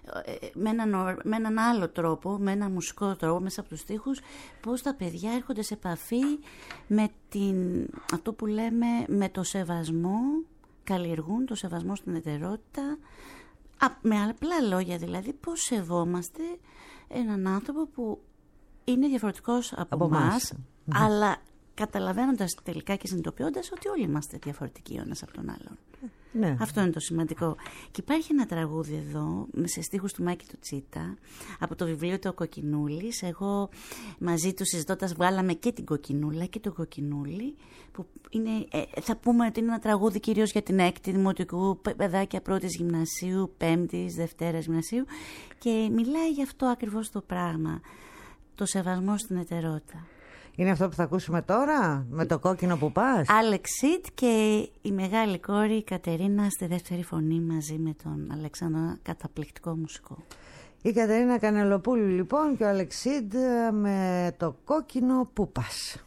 Speaker 12: με έναν, με έναν άλλο τρόπο, με έναν μουσικό τρόπο μέσα από τους στίχους, πώς τα παιδιά έρχονται σε επαφή με την, αυτό που λέμε, με το σεβασμό, καλλιεργούν το σεβασμό στην εταιρότητα, α, με απλά λόγια δηλαδή, πώς σεβόμαστε έναν άνθρωπο που είναι διαφορετικός από, από εμάς, αλλά καταλαβαίνοντας τελικά και συνειδητοποιώντας ότι όλοι είμαστε διαφορετικοί ο ένας από τον άλλον. Ναι. Αυτό είναι το σημαντικό. Και υπάρχει ένα τραγούδι εδώ, σε στίχους του Μάκη του Τσίτα, από το βιβλίο του «Ο Κοκκινούλης». Εγώ μαζί του συζητώντας βγάλαμε και την Κοκκινούλα και τον Κοκκινούλη, που είναι, ε, θα πούμε ότι είναι ένα τραγούδι κυρίως για την έκτη δημοτικού, παιδάκια πρώτης γυμνασίου, πέμπτης, δευτέρας γυμνασίου, και μιλάει γι' αυτό ακριβώς το πράγμα, το σεβασμό στην εταιρότητα.
Speaker 4: Είναι αυτό που θα ακούσουμε τώρα, με το κόκκινο που πας?
Speaker 12: Αλεξίτ και η μεγάλη κόρη η Κατερίνα στη δεύτερη φωνή μαζί με τον Αλεξάνδρο, καταπληκτικό μουσικό.
Speaker 4: Η Κατερίνα Κανελοπούλου λοιπόν και ο Αλεξίτ με το κόκκινο που πας.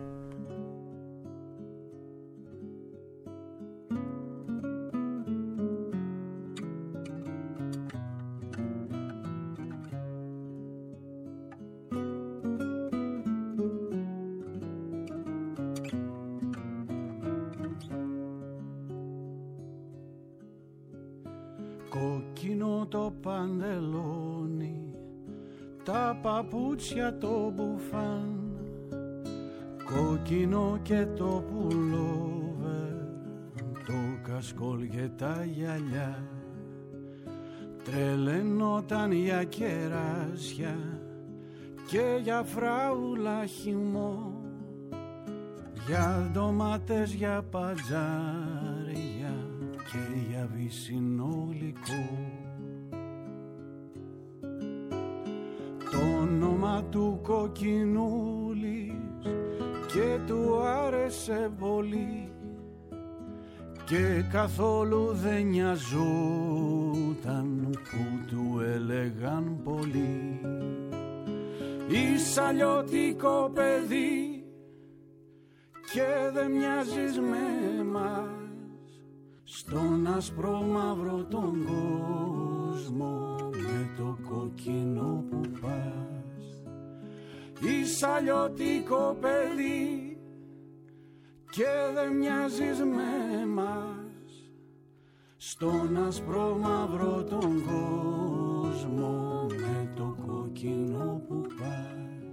Speaker 14: Κόκκινο το παντελόνι, τα παπούτσια το μπουφάν, κόκκινο και το πουλόβερ, το κασκόλ και τα γυαλιά. Τρελαινόταν για κεράσια και για φράουλα χυμό, για ντομάτες, για πατζάρια και για βυσσινόλικο. Το όνομα του Κοκκινούλης και του άρεσε πολύ και καθόλου δεν νοιαζόταν που του έλεγαν πολύ. Είσαι αλλιώτικο παιδί και δεν μοιάζεις με εμάς, στον άσπρο μαύρο τον κόσμο με το κόκκινο που πας. Είσαι αλλιώτικο παιδί και δεν μοιάζεις με εμάς, στον άσπρο μαύρο τον κόσμο με το κόκκινο που πας.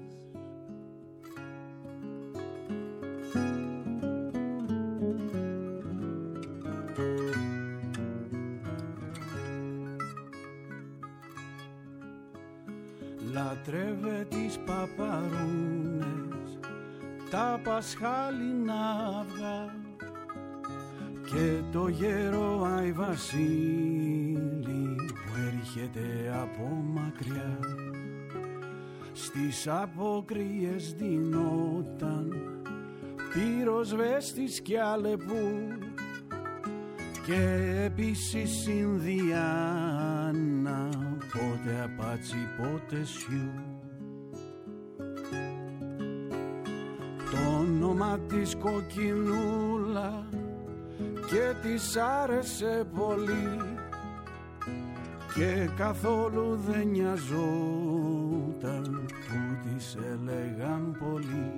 Speaker 14: Λατρεύε τις παπαρούνες, τα πασχάλινα αυγά και το γέρο Άι Βασίλη που έρχεται από μακριά. Στις αποκριές δινόταν πυροσβέστης κι Αλεπού και επίσης Ινδιάνα, πότε απάτσι πότε σιού. Το όνομα της Κοκκινούλα και της άρεσε πολύ και καθόλου δεν νοιαζόταν που της έλεγαν πολύ.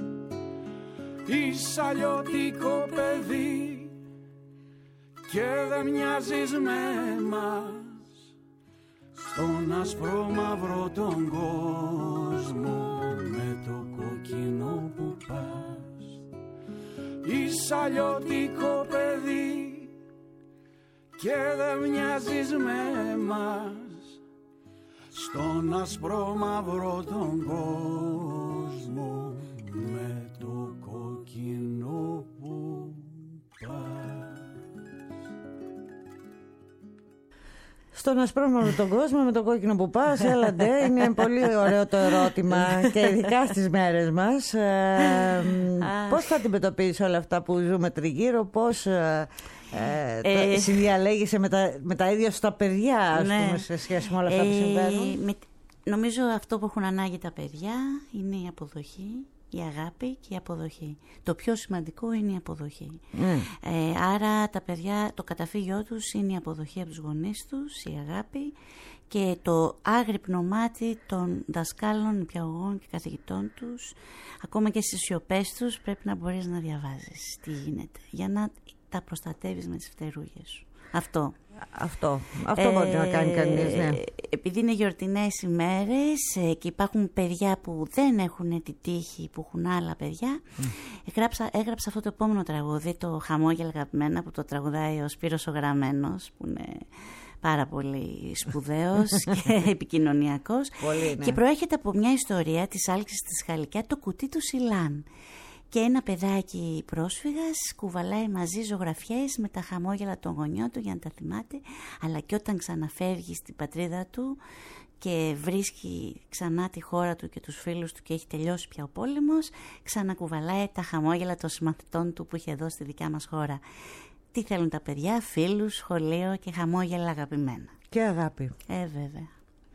Speaker 14: Είσαι αλλιώτικο παιδί και δεν μοιάζεις με εμάς, στον άσπρο μαύρο τον κόσμο με το κόκκινο που πας. Είσαι αλλιώτικο παιδί και δεν μοιάζεις με εμάς, στον άσπρο μαύρο τον κόσμο με το κόκκινο που πας.
Speaker 4: Στον ασπρόμαυρο τον κόσμο με τον κόκκινο που πας, έλαντε, είναι πολύ ωραίο το ερώτημα και ειδικά στις μέρες μας. Ε, πώς θα αντιμετωπίσεις όλα αυτά που ζούμε τριγύρω, πώς ε, ε, ε, συνδιαλέγεσαι με τα, με τα ίδια στα παιδιά, ας ναι. πούμε, σε σχέση με όλα αυτά που συμβαίνουν. Ε, με, νομίζω αυτό που έχουν ανάγκη τα παιδιά είναι η αποδοχή, η αγάπη και η αποδοχή. Το πιο σημαντικό είναι η αποδοχή. Mm. Ε, άρα τα παιδιά, το καταφύγιό τους είναι η αποδοχή από τους γονείς τους, η αγάπη και το άγρυπνο μάτι των δασκάλων, νηπιαγωγών και καθηγητών τους. Ακόμα και στις σιωπές τους πρέπει να μπορείς να διαβάζεις τι γίνεται, για να τα προστατεύεις με τις φτερούγες σου. Αυτό. Αυτό, αυτό ε, μπορεί να κάνει κανείς, ναι. Επειδή είναι γιορτινές ημέρες ε, και υπάρχουν παιδιά που δεν έχουν τη τύχη που έχουν άλλα παιδιά, mm. έγραψα, έγραψα αυτό το επόμενο τραγούδι, το «Χαμόγελα αγαπημένα», που το τραγουδάει ο Σπύρος ο Γραμμένος, που είναι πάρα πολύ σπουδαίος και επικοινωνιακός. Πολύ, ναι. Και προέρχεται από μια ιστορία της Άλξης της Χαλικιά, το κουτί του Σιλάν. Και ένα παιδάκι πρόσφυγας κουβαλάει μαζί ζωγραφιές με τα χαμόγελα των γονιών του για να τα θυμάται, αλλά και όταν ξαναφεύγει στην πατρίδα του και βρίσκει ξανά τη χώρα του και τους φίλους του και έχει τελειώσει πια ο πόλεμος, ξανακουβαλάει τα χαμόγελα των συμμαθητών του που είχε εδώ στη δικιά μας χώρα. Τι θέλουν τα παιδιά? Φίλους, σχολείο και χαμόγελα αγαπημένα. Και αγάπη. Ε, βέβαια.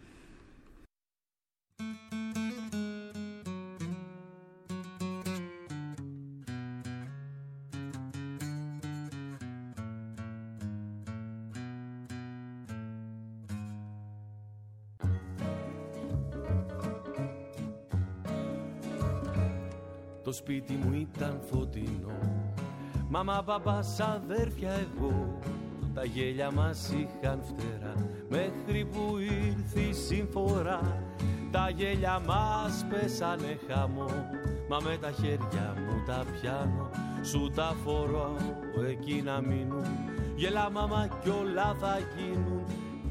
Speaker 6: Το σπίτι μου ήταν φωτεινό, μάμα, παπάς, αδέρφια, εγώ. Τα γέλια μας είχαν φτερά, μέχρι που ήρθε η συμφορά. Τα γέλια μας πέσανε χαμό, μα με τα χέρια μου τα πιάνω. Σου τα φορώ εκεί να μείνουν, γελά μάμα κι όλα θα γίνουν.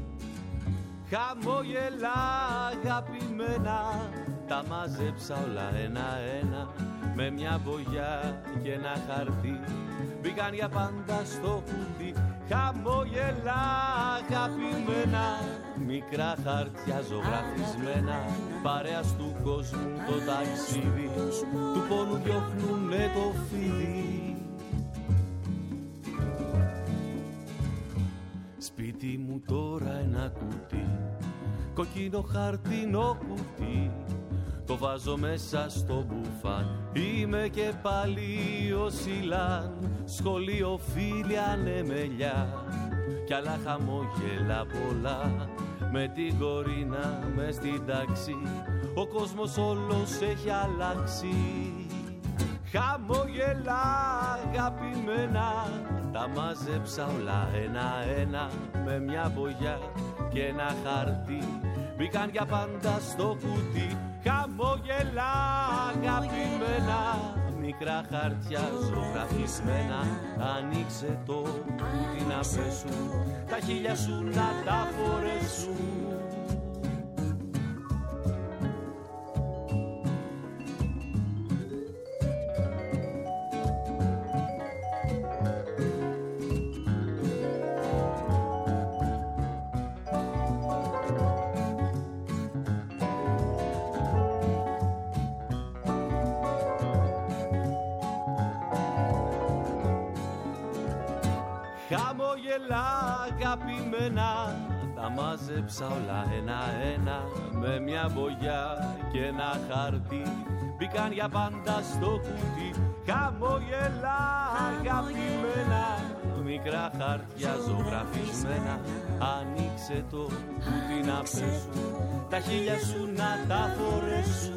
Speaker 6: Χαμόγελα αγαπημένα, τα μάζεψα όλα ένα-ένα, με μια μπογιά και ένα χαρτί, μπήκαν για πάντα στο κουτί. Χαμόγελα αγαπημένα, μικρά χαρτιά ζωγραφισμένα, παρέας του κόσμου το ταξίδι, του πόνου διώχνουνε το φίδι. Σπίτι μου τώρα ένα κουτί, κοκκίνο χαρτινό κουτί, το βάζω μέσα στο μπουφάν. Είμαι και πάλι ο Σιλάν, σχολείο φίλοι ανεμελιά κι άλλα χαμόγελα πολλά. Με την κορίνα μες στην τάξη, ο κόσμος όλος έχει αλλάξει. Χαμόγελα αγαπημένα, τα μάζεψα όλα ένα-ένα με μια μπογιά και ένα χαρτί. Μπήκαν για πάντα στο κουτί. Χαμόγελα αγαπημένα, μικρά χαρτιά ζωγραφισμένα. Ανοίξε το κουτί να πέσουν, τα χείλια σου να τα φορέσουν. Χαμόγελα αγαπημένα, τα μάζεψα όλα ένα-ένα με μια μπογιά και ένα χαρτί. Μπήκαν για πάντα στο κουτί. Χαμόγελα αγαπημένα, μικρά χαρτιά ζωγραφισμένα. Ανοίξε το κουτί να πέσουν, τα χείλια σου να τα φορέσουν.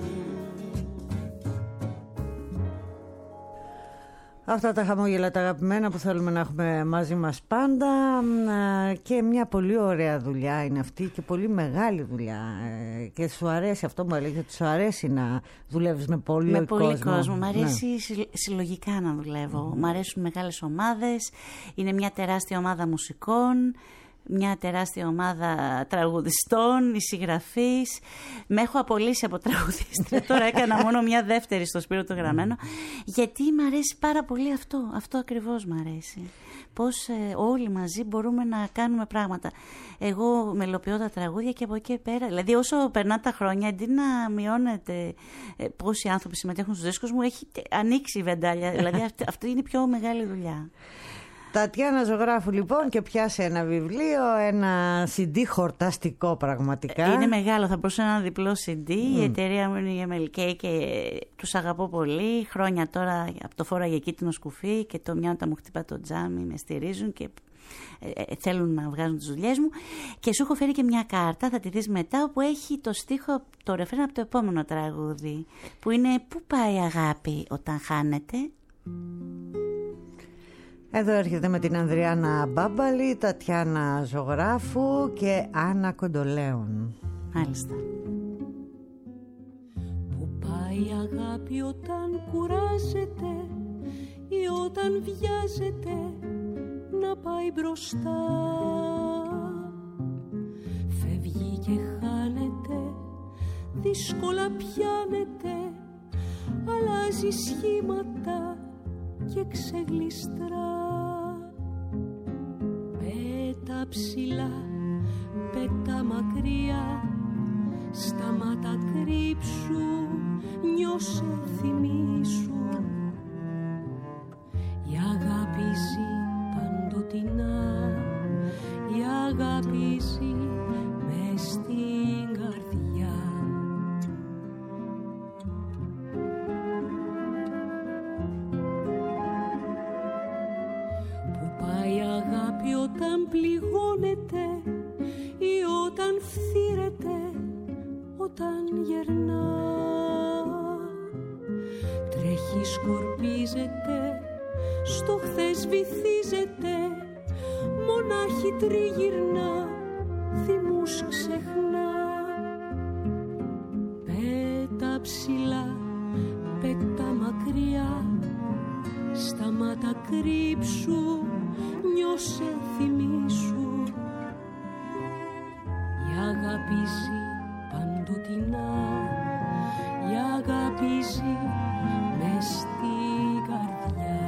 Speaker 4: Αυτά τα χαμόγελα τα αγαπημένα που θέλουμε να έχουμε μαζί μας πάντα, και μια πολύ ωραία δουλειά είναι αυτή και πολύ μεγάλη δουλειά, και σου αρέσει αυτό που έλεγε, ότι σου αρέσει να δουλεύεις με πολύ
Speaker 12: με
Speaker 4: κόσμο.
Speaker 12: πολύ κόσμο. Μ' αρέσει
Speaker 4: ναι.
Speaker 12: συλλογικά να δουλεύω. Mm. Μ' αρέσουν μεγάλες ομάδες, είναι μια τεράστια ομάδα μουσικών, μια τεράστια ομάδα τραγουδιστών, συγγραφείς. Με έχω απολύσει από τραγουδίστρια. Τώρα έκανα μόνο μια δεύτερη στο Σπύρο το Γραμμένο. Γιατί μ' αρέσει πάρα πολύ αυτό. Αυτό ακριβώς μ' αρέσει. Πώς ε, όλοι μαζί μπορούμε να κάνουμε πράγματα. Εγώ μελοποιώ τα τραγούδια και από εκεί πέρα. Δηλαδή, όσο περνά τα χρόνια, αντί να μειώνεται ε, πόσοι άνθρωποι συμμετέχουν στους δίσκους μου, έχει ανοίξει η βεντάλια. Δηλαδή, αυτή, αυτή είναι η πιο μεγάλη δουλειά.
Speaker 4: Τατιάνα Ζωγράφου, λοιπόν, και πιάσε ένα βιβλίο, ένα σι ντι χορταστικό πραγματικά.
Speaker 12: Είναι μεγάλο, θα μπορούσε ένα διπλό σι ντι. Mm. Η εταιρεία μου είναι η εμ ελ κέι και τους αγαπώ πολύ. Χρόνια τώρα από το φόρα για κίτρινο σκουφί και το μια όταν μου χτυπά το τζάμι με στηρίζουν και ε, θέλουν να βγάζουν τις δουλειές μου. Και σου έχω φέρει και μια κάρτα, θα τη δεις μετά, όπου έχει το στίχο, το ρεφρέν από το επόμενο τραγούδι, που είναι «Πού πάει η αγάπη όταν χάνεται».
Speaker 4: Εδώ έρχεται με την Ανδριάννα Μπάμπαλη, Τατιάνα Ζωγράφου και Άννα Κοντολέων.
Speaker 12: Μάλιστα.
Speaker 8: Πού πάει η αγάπη όταν κουράζεται ή όταν βιάζεται να πάει μπροστά. Φεύγει και χάνεται, δύσκολα πιάνεται, αλλάζει σχήματα και ξεγλιστρά. Πέτα ψηλά, πέτα μακριά, σταμάτα κρύψου, νιώσε θυμήσου. Η αγάπη ζει παντοτινά, η αγάπη ζει μες στην καρδιά. Όταν πληγώνεται ή όταν φθήρεται, όταν γερνά, τρέχει, σκορπίζεται, στο χθες βυθίζεται, μονάχη τριγυρνά, θυμούς ξεχνά. Πέτα ψηλά, πέτα μακριά, σταμάτα κρύψου, νιώσε θυμήσου. Η αγάπη ζει παντοτινά, η αγάπη ζει μες στην καρδιά.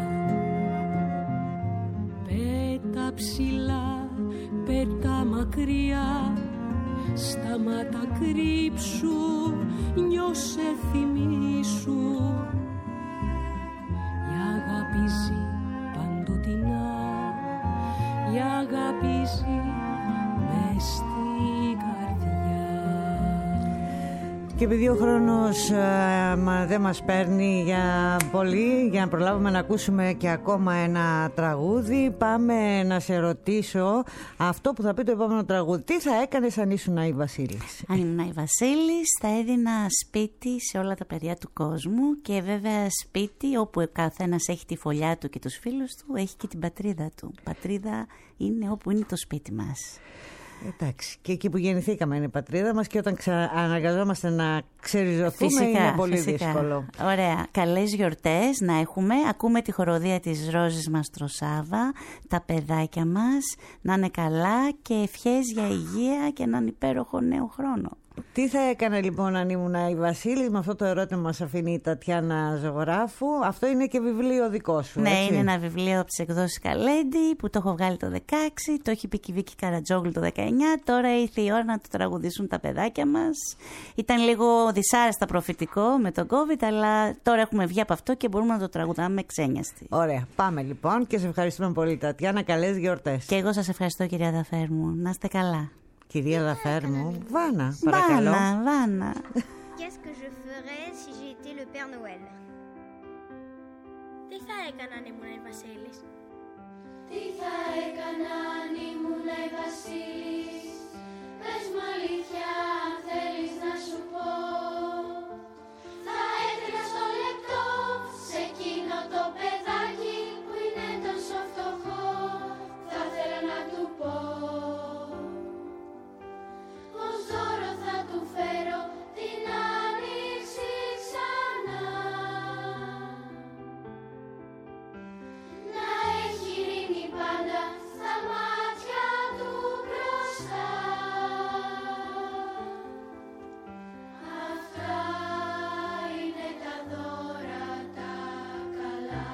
Speaker 8: Πέτα ψηλά, πέτα μακριά, σταμάτα κρύψου, νιώσε θυμήσου. Η αγάπη ζει παντοτινά, η αγάπη ζει μες στην καρδιά.
Speaker 4: Και επειδή ο χρόνος ε, δεν μας παίρνει για πολύ, για να προλάβουμε να ακούσουμε και ακόμα ένα τραγούδι, πάμε να σε ρωτήσω αυτό που θα πει το επόμενο τραγούδι. Τι θα έκανες αν ήσουν η Βασίλης?
Speaker 12: Αν ήμουν η Βασίλης θα έδινα σπίτι σε όλα τα παιδιά του κόσμου και βέβαια σπίτι όπου ο καθένας έχει τη φωλιά του και τους φίλους του, έχει και την πατρίδα του. Πατρίδα είναι όπου είναι το σπίτι μας.
Speaker 4: Εντάξει, και εκεί που γεννηθήκαμε είναι η πατρίδα μας και όταν ξα... αναγκαζόμαστε να ξεριζωθούμε φυσικά, είναι πολύ φυσικά. δύσκολο.
Speaker 12: Ωραία, καλές γιορτές να έχουμε. Ακούμε τη χοροδία της Ρόζης Μαστροσάβα, τα παιδάκια μας να είναι καλά και ευχές για υγεία και έναν υπέροχο νέο χρόνο.
Speaker 4: Τι θα έκανα λοιπόν αν ήμουν η Βασίλης? Με αυτό το ερώτημα μας αφήνει η Τατιάνα Ζωγράφου. Αυτό είναι και βιβλίο δικό σου,
Speaker 12: ναι,
Speaker 4: έτσι?
Speaker 12: Είναι ένα βιβλίο από τις εκδόσεις Καλέντη που το έχω βγάλει το δεκαέξι, το έχει πει και η Βίκη Καρατζόγλου το δεκαεννιά. Τώρα ήρθε η ώρα να το τραγουδήσουν τα παιδάκια μας. Ήταν λίγο δυσάρεστα προφητικό με τον COVID, αλλά τώρα έχουμε βγει από αυτό και μπορούμε να το τραγουδάμε ξένιαστη.
Speaker 4: Ωραία, πάμε λοιπόν και σε ευχαριστούμε πολύ, Τατιάνα. Καλές γιορτές.
Speaker 12: Και εγώ σας ευχαριστώ, κυρία Δαφέρ μου. Να είστε καλά.
Speaker 4: Κυρία Δαφέρ μου, Βάνα, παρακαλώ.
Speaker 12: Βάνα, Βάνα.
Speaker 15: Qu'est-ce que je ferais si j'étais le Père Noël?
Speaker 3: Τι θα έκανα αν ήμουν η Βασίλης? Τι θα έκανα αν ήμουν η Βασίλης? Πες μου αλήθεια αν θέλεις να σου πω. Θα έτρεχα στο λεπτό σε εκείνο το παιδάκι που είναι τόσο φτωχό. Θα ήθελα να του πω πως δώρο θα του φέρω την άνοιξη ξανά. Να έχει ειρήνη πάντα στα μάτια του μπροστά. Αυτά είναι τα δώρα τα καλά.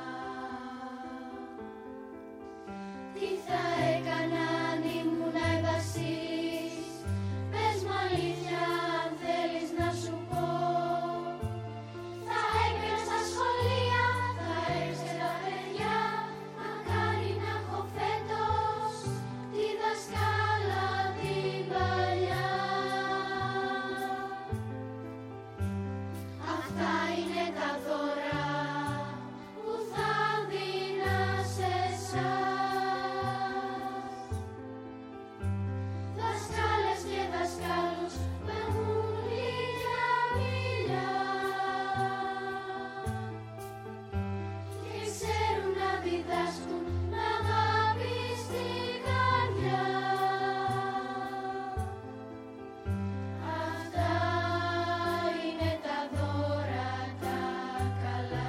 Speaker 3: Τι θα έκανα αν ήμουν η Βασίλης? Πες μου αλήθεια αν θέλεις να σου πω. Θα έπαιρνα στα σχολεία, θα έξε τα παιδιά. Μακάρι να έχω φέτος τη δασκάλα την παλιά. Αυτά είναι τα δώρα που θα δίνα σε εσάς. Δασκάλες και δασκάλους που έχουν λίγα μίλια και ξέρουν να διδάσκουν με αγάπη στην καρδιά. Αυτά είναι τα δώρα τα καλά.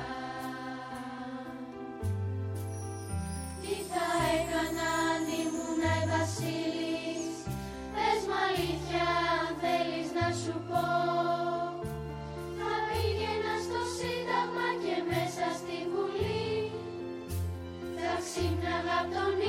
Speaker 3: Τι θα έκανα αν ήμουν η Βασίλης? Πες μου αλήθεια αν θέλεις να σου πω. Θα πήγαινα στο Σύνταγμα και μέσα στη Βουλή. Θα ξύπναγα απ' τον